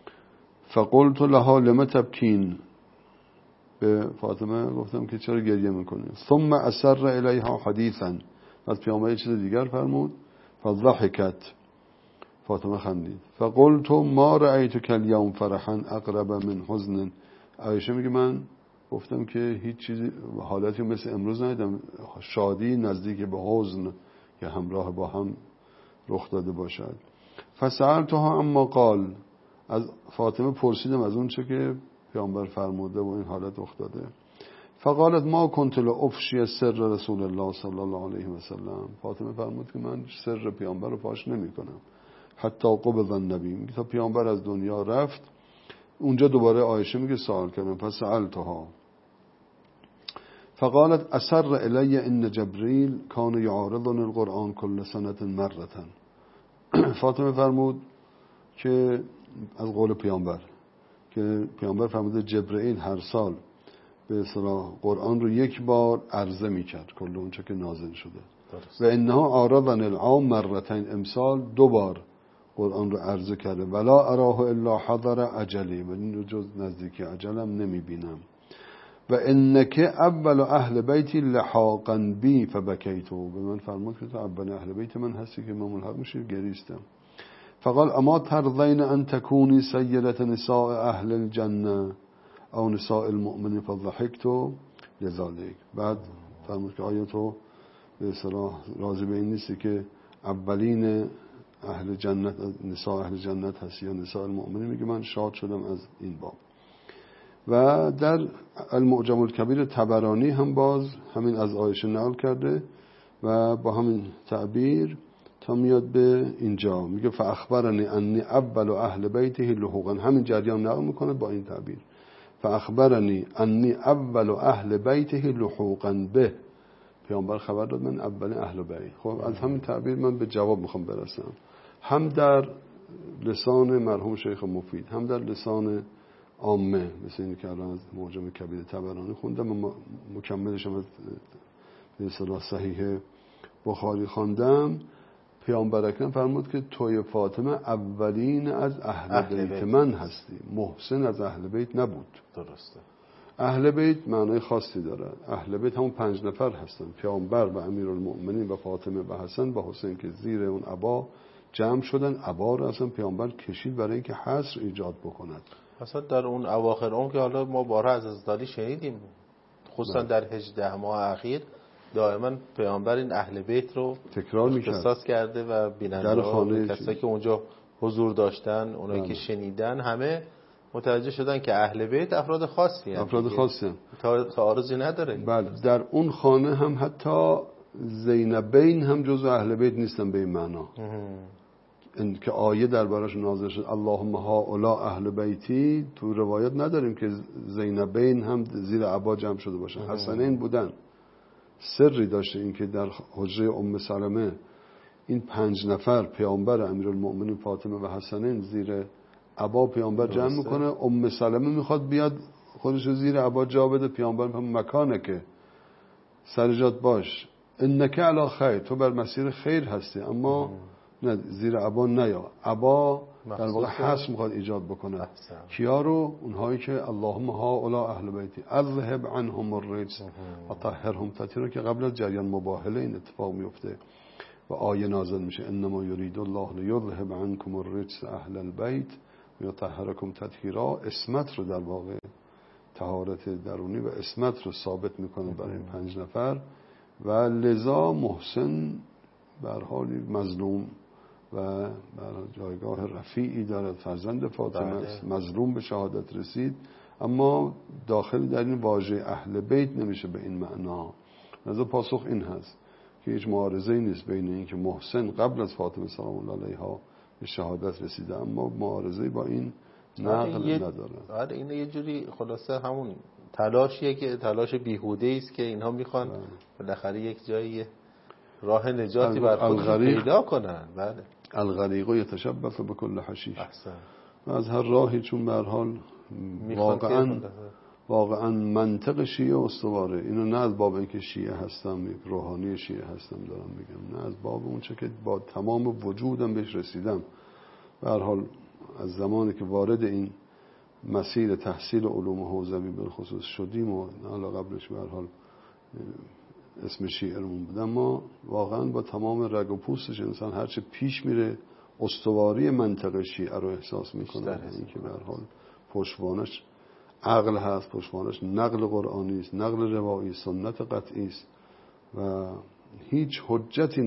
فقلت لها لم تبکین، به فاطمه گفتم که چرا گریه میکنی؟ ثم اصر الیها حدیثا، بعد پیامبر چیز دیگر فرمود. فضحکت، فاطمه خندید. فقلت ما رأیتک اليوم فرحا اقرب من حزن. عایشه میگه من گفتم که هیچ چیزی حالتی مثل امروز ندیدم، شادی نزدیک به حزن که همراه با هم رخ داده باشد. فسألتها اما قال، از فاطمه پرسیدم از اون چه که پیامبر فرموده و این حالت رخ داده. فقالت ما کنت لافشی سر رسول الله صلی الله علیه و سلم. فاطمه فرمود که من سر پیامبر رو فاش نمی کنم حتی قبض النبی، تا پیامبر از دنیا رفت. اونجا دوباره عایشه میگه سوال کردم. پس سألتها فقالت اصر الی ان جبریل کان یعارضنی القرآن کل سنة مرة. فاطمه فرمود که از قول پیامبر که پیامبر فرموده جبرئیل هر سال به اصطلاح قرآن رو یک بار عرضه میکرد کل اونچه که نازل شده. و انها عارضنی العام مرتين، امسال 2 بار قرآن رو عرضه کرده. ولا اراه الا حضر اجلی، و این رو جز نزدیکی اجلم نمیبینم. و انک اول اهل بیتی لحاقا بی فبکیتو، به من فرمود که تو اول اهل بیت من هستی که من ملحق میشی، گریستم. فقال اما ترضین ان تکونی سیدة نساء اهل الجنه او نساء المؤمنین فضحکتو لذالک. بعد فرمود که آیا تو به اصطلاح راضی به این نیستی که اولین اهل جنت نساء اهل جنت هستی یا نساء المؤمنین؟ میگه من شاد شدم از این باب. و در المعجم الکبیر طبرانی هم باز همین از عایشه نقل کرده و با همین تعبیر تا میاد به اینجا میگه فاخبرنی انی اول اهل بیته لحوقا، همین جریان نقل میکنه با این تعبیر. فاخبرنی انی اول اهل بیته لحوقا به، پیامبر خبر داد من اول اهل بیت. خب از همین تعبیر من به جواب میخوام برسم، هم در لسان مرحوم شیخ مفید هم در لسان عامه، مثل اینی که الان از معجم کبیر طبرانی خوندم و مکملش هم از به اصطلاح صحیح بخاری خواندم. پیامبر اکرم فرمود که توی فاطمه اولین از اهل بیت من هستی، محسن از اهل بیت نبود. درسته. اهل بیت معنای خاصی داره. اهل بیت همون 5 نفر هستن، پیامبر و امیرالمؤمنین و فاطمه و حسن و حسین که زیر اون عبا جمع شدن. عبا رو اصلا پیامبر کشید برای اینکه حصر ایجاد بکند. اصلا در اون اواخر اون که حالا ما بارها از عزیزداری شنیدیم، خصوصا در 18 ماه اخیر دائما پیامبر این اهل بیت رو تکرار می‌کرد، اختصاص کرده و بیننده‌ها کسایی که اونجا حضور داشتن، اونایی که شنیدن، همه متوجه شدن که اهل بیت افراد خاصی هستند، افراد خاصی تعارضی نداره. بله، در اون خانه هم حتی زینبین هم جزو اهل بیت نیستن به این معنا این که آیه دربارش نازل شد اللهم هؤلاء اهل بیتی. تو روایت نداریم که زینبین هم زیر عبا جمع شده باشن. حسنین بودن. سری داشته این که در حجره ام سلمه این 5 نفر پیامبر امیرالمؤمنین فاطمه و حسنین زیر عبا پیامبر جمع میکنه. سلمه میخواد بیاد خودش رو زیر عبا جا بده، پیامبر میگه مکانه که سر جات باش، انک علی خیر، تو بر مسیر خیر هستی، اما نه زیر عبا نیا. عبا در واقع حس میخواد ایجاد بکنه. کیا رو؟ اونهایی که اللهم هؤلاء اهل بیتی اذهب عنهم الرجس وطهرهم تطهیرا، که قبل از جریان مباهله این اتفاق میفته و آیه نازل میشه انما یرید الله لیذهب عنکم الرجس اهل البیت ویطهرکم تطهیرا. اسمت رو در واقع، طهارت درونی و اسمت رو ثابت میکنه برای این 5 نفر. و لذا محسن به هر حال مظلوم و جایگاه رفیعی دارد، فرزند فاطمه است، مظلوم به شهادت رسید، اما داخل در این واژه اهل بیت نمیشه به این معنا. لذا پاسخ این هست که هیچ معارضه‌ای نیست بین این که محسن قبل از فاطمه سلام الله علیها به شهادت رسیده، اما معارضه‌ای با این نقل نداره. آره این یه جوری خلاصه همون تلاشیه که تلاش بیهوده است که اینها میخوان بالاخره یک جایی راه نجاتی بر خودشون پیدا کنن. بله الغریق یتشبث بكل حشیش. احسن. و از هر راهی، چون به هر حال واقعا منطق شیعه استواره. اینو نه از باب اینکه شیعه هستم، یک روحانی شیعه هستم دارم میگم، نه از باب اون چه که با تمام وجودم بهش رسیدم. به هر حال از زمانی که وارد این مسیر تحصیل علوم حوزوی بالخصوص شدیم و حالا قبلش به هر حال اسم شیعه رمون بود، اما واقعا با تمام رگ و پوستش انسان هرچه پیش میره استواری منطقه شیعه رو احساس میکنه. این که به هر حال پشتوانش عقل هست، پشتوانش نقل قرآنی است، نقل روایی، سنت قطعی است و هیچ حجتی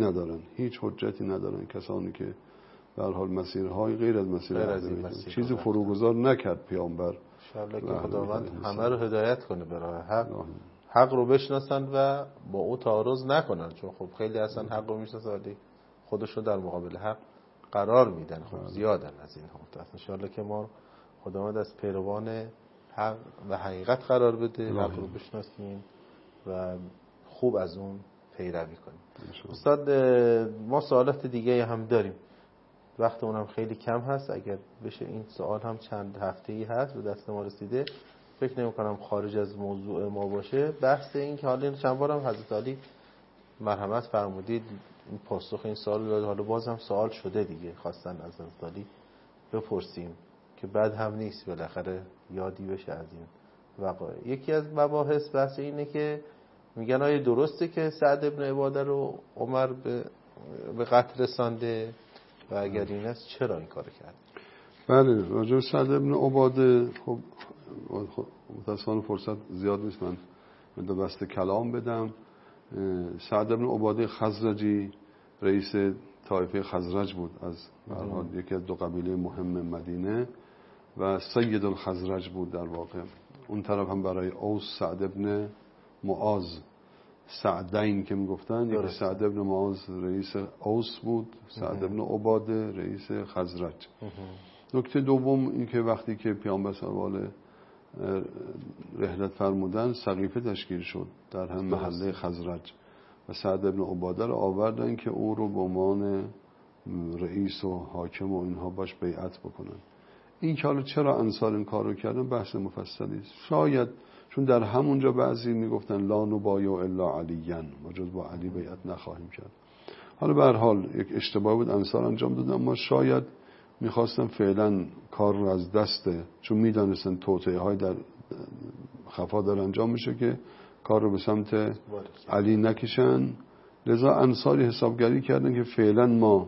ندارن کسانی که به هر حال مسیرهای غیر از مسیر چیزی فروگذار نکرد پیامبر. ان شاءالله که خداوند همه رو هدایت کنه به راه حق، حق رو بشناسن و با او تعارض نکنن، چون خب خیلی اصلا حق رو میشناسن ولی خودشون در مقابل حق قرار میدن. خب زیادن از این هم. ان شاءالله که ما خداوند از پیروان حق و حقیقت قرار بده، حق رو بشناسیم و خوب از اون پیروی کنیم. استاد ما سوالات دیگه هم داریم، وقتمون هم خیلی کم هست. اگر بشه این سوال هم چند هفته‌ای هست به دست ما رسیده، فکر نمی‌کنم خارج از موضوع ما باشه. بحث این که حالا چند بارم حضرت علی مرحمت فرمودید این پاسخ این سوال رو داد، حالا باز هم سوال شده دیگه، خواستن از حضرت علی بپرسیم که بعد هم نیست بالاخره یادی بشه از این وقایع. یکی از مباحث بحث اینه که میگن آیا درسته که سعد ابن عباده رو عمر به قتل رسانده و اگر این است چرا این کار کرد؟ بله، راجع به سعد ابن عباده خب متاسفانه فرصت زیاد نیست من دو بسته کلام بدم. سعد ابن عباده خزرجی رئیس طایفه خزرج بود، از یکی از 2 قبیله مهم مدینه و سید الخزرج بود در واقع. اون طرف هم برای اوس سعد ابن معاذ، سعدین که میگفتن، یکی سعد ابن معاذ رئیس اوس بود، سعد ابن عباده رئیس خزرج. نکته دوم این که وقتی که پیامبر صلی الله علیه رحلت فرمودن، سقیفه تشکیل شد در هم محله خزرج و سعد ابن عباده رو آوردن که او رو به عنوان رئیس و حاکم و اینها باش بیعت بکنن. این که حالا چرا انصار این کار رو کردن بحث مفصلی است. شاید چون در همونجا بعضی میگفتن لا نبایع الا علیاً، ما جز با علی بیعت نخواهیم کرد. حالا به هر حال یک اشتباه بود انصار انجام دادن، اما شاید میخواستن فعلا کار رو از دست، چون میدانستن توطئه های در خفا داره انجام میشه که کار رو به سمت علی نکشن، لذا انصاری حسابگری کردن که فعلا ما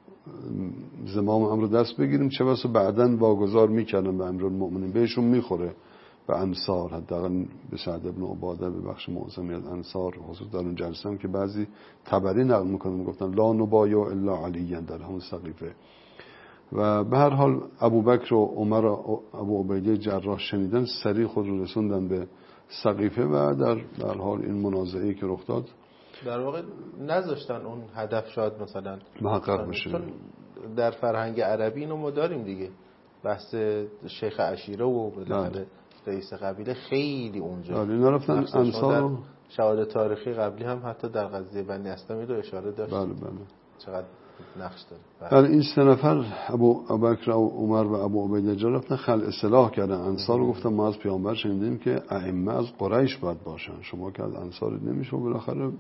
زمام امر دست بگیریم، چه بسا بعداً واگذار میکردن به امیرالمؤمنین، بهشون میخوره به انصار، حداقل به سعد ابن عباده، به بخش معظمی از انصار، خصوص در اون جلسه هم که بعضی تبری نقل میکنن میگفتن لا نبایع الا علیاً در همون سقیفه. و به هر حال ابوبکر و عمر و ابو عبیده جراح شنیدن، سریع خود رو رسوندن به سقیفه و در حال این منازعه‌ای که رخ داد در واقع نذاشتن اون هدف شاید مثلا محقق بشه. در فرهنگ عربی اینو ما داریم دیگه، بحث شیخ عشیره و بالاخره رئیس قبیله خیلی اونجا اینا رفتن انصار. شواهد تاریخی قبلی هم حتی در قضیه بنی اسلمی رو اشاره داشت. بله. چقدر نقش داره. بله این 3 نفر ابوبکر و عمر و ابو عبیده رفتن خلع اصلاح کردن. انصار رو گفتن ما از پیامبر شنیدیم که ائمه از قریش باید باشن، شما که از انصار نمیشه. و بالاخره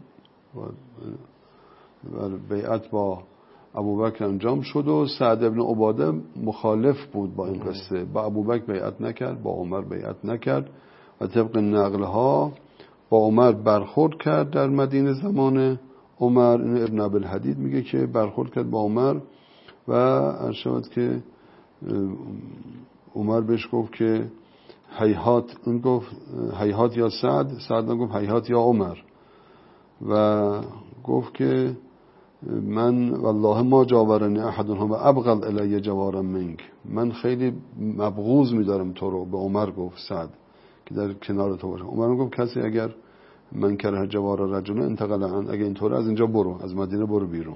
بیعت با ابوبکر انجام شد و سعد ابن عباده مخالف بود با این قصه. با ابوبکر بیعت نکرد، با عمر بیعت نکرد و طبق نقلها با عمر برخورد کرد در مدینه زمان عمر. این ابن ابوالحدید میگه که برخورد کرد با عمر و عرض شد که عمر بهش گفت که هیهات، اون گفت هیهات یا سعد گفت هیهات یا عمر و گفت که من والله ما جاورنی احدهم و ابغض الی جوارا منک، من خیلی مبغوض می‌دارم تو رو. به عمر گفت سعد که در کنار تو باشه. عمر گفت کسی اگر من کره جوار رجل انتقل عن، اگه اینطوره از اینجا برو، از مدینه برو بیرون.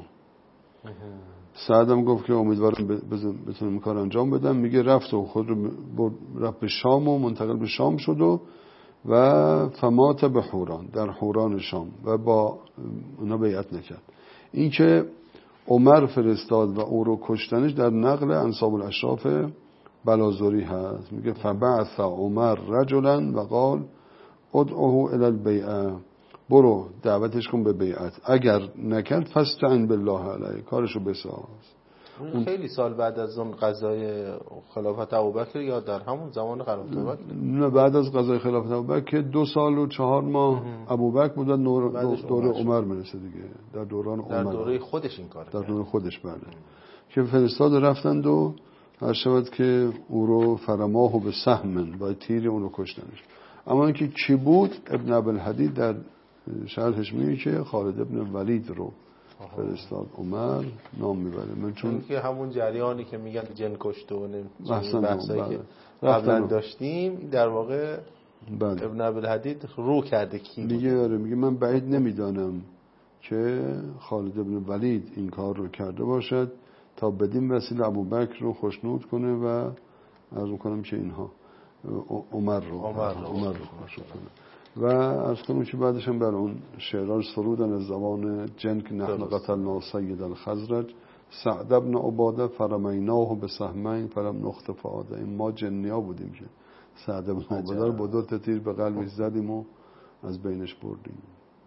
سعدم گفت که امیدوارم بتونم کار انجام بدم. میگه رفت و خود رو رفت به شام و منتقل به شام شد و فمات به حوران، در حوران شام، و با اونا بیعت نکرد. این که عمر فرستاد و او رو کشتنش در نقل انساب الاشراف بلازوری هست. میگه فبعث عمر رجلا و قال ادعوه الی البیعه، برو دعوتش کن به بیعت، اگر نکرد فاستعن بالله علیه، کارشو بساز. اون خیلی سال بعد از اون قضای خلافت ابوبکر یا در همون زمان خلافت ابوبکر؟ نه بعد از قضای خلافت ابوبکر که 2 سال و 4 ماه ابوبکر بود، دوره عمر میرسه دیگه، در دوران عمر، در دوره خودش این کار در دوره خودش. بله که فرستاد رفتند و هر شود که او رو فرماه و به سهم با تیر اون رو کشتنش. اما اینکه کی بود ابن ابوالحدید در شرحش میگه که خالد ابن ولید رو فرستاد عمر نام میبره. من چون که همون جریانی که میگن جن کشته و بحثایی بله. که قبلا داشتیم در واقع بله. ابن ابوالحدید رو کرده کی میگه من بعید نمیدانم که خالد ابن ولید این کار رو کرده باشد تا بدین وسیله ابوبکر رو خوشنود کنه و عرض میکنم که اینها عمر رو خوشنود کنه. و از کنم که بعدش هم بر اون شعرها سرودن از زبان جن که نحن قتلنا سید الخزرج سعد ابن عباده فرمیناه به سهمین فرم نختف آده. ما جنیا بودیم که سعد ابن عباده رو با 2 تیر به قلبش زدیم و از بینش بردیم.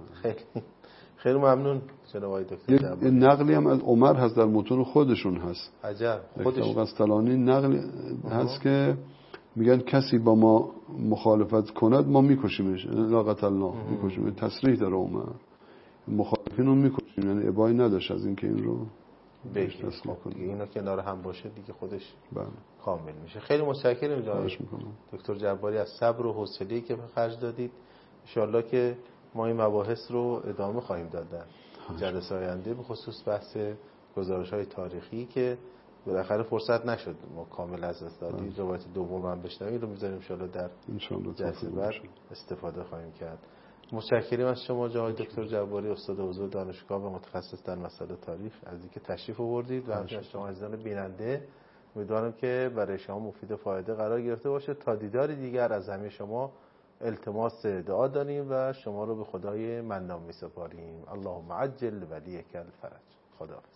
خیلی ممنون جناب آقای دکتر جعباری. این نقلی هم از عمر هست، در متون خودشون هست. عجب. خودش قسطلانی نقل هست که میگن کسی با ما مخالفت کند ما میکشیمش، لا قتلنا، میکشیم. تصریح در عمر مخالفین رو میکشیم، یعنی ابایی نداشت از اینکه این رو بهش تسلیم کنه. اینا کنار هم باشه دیگه خودش بله. کامل میشه. خیلی متشکرم جناب دکتر جعباری از صبر و حوصله‌ای که به خرج دادید. ان شاءالله که ما این مباحث رو ادامه خواهیم داد در جلسه آینده، به خصوص بحث گزارش‌های تاریخی که بالاخره فرصت نشد ما کامل از دادیم. روایت دوم هم بشنویم رو میذاریم ان شاءالله در جلسه بعد استفاده خواهیم کرد. متشکرم از شما جناب دکتر جعباری، استاد حوزه دانشگاه و متخصص در مسائل تاریخ، از اینکه تشریف آوردید و همچنین شما عزیزان بیننده. امیدوارم که برای شما مفید و فایده قرار گرفته باشه. تا دیداری دیگر از همه شما التماس دعا داریم و شما رو به خدای منان می‌سپاریم. اللهم عجل ولیک الفرج. خداحافظ.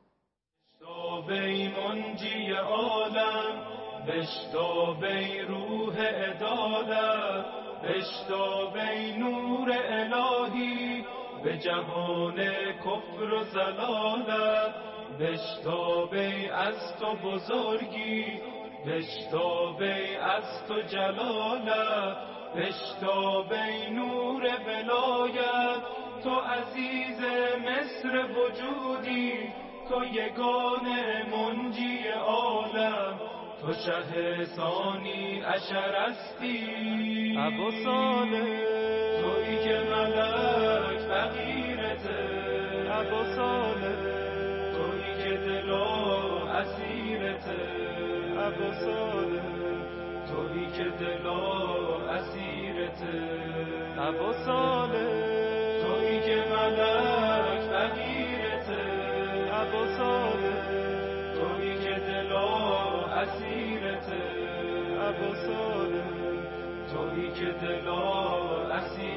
بشتابی منجی عالم، بشتابی روح عدالت، بشتابی نور الهی به جهان کفر و ضلالت، بشتابی از تو بزرگی، بشتابی از تو جلالت، بشتابی نور ولایت، تو عزیز مصر وجودی، تو یگانه منجی عالم، تو شه ثانی عشر هستی، ابو صالح تویی که ملک فقیرته، ابو صالح تویی که دلا اسیرته، ابو صالح تویی که دلا اسیرته، ابو صالح تویی که ملک فقیرته، ابو صالح تویی که دلا اسیرته، ابو صالح تویی که دلا اسیرته.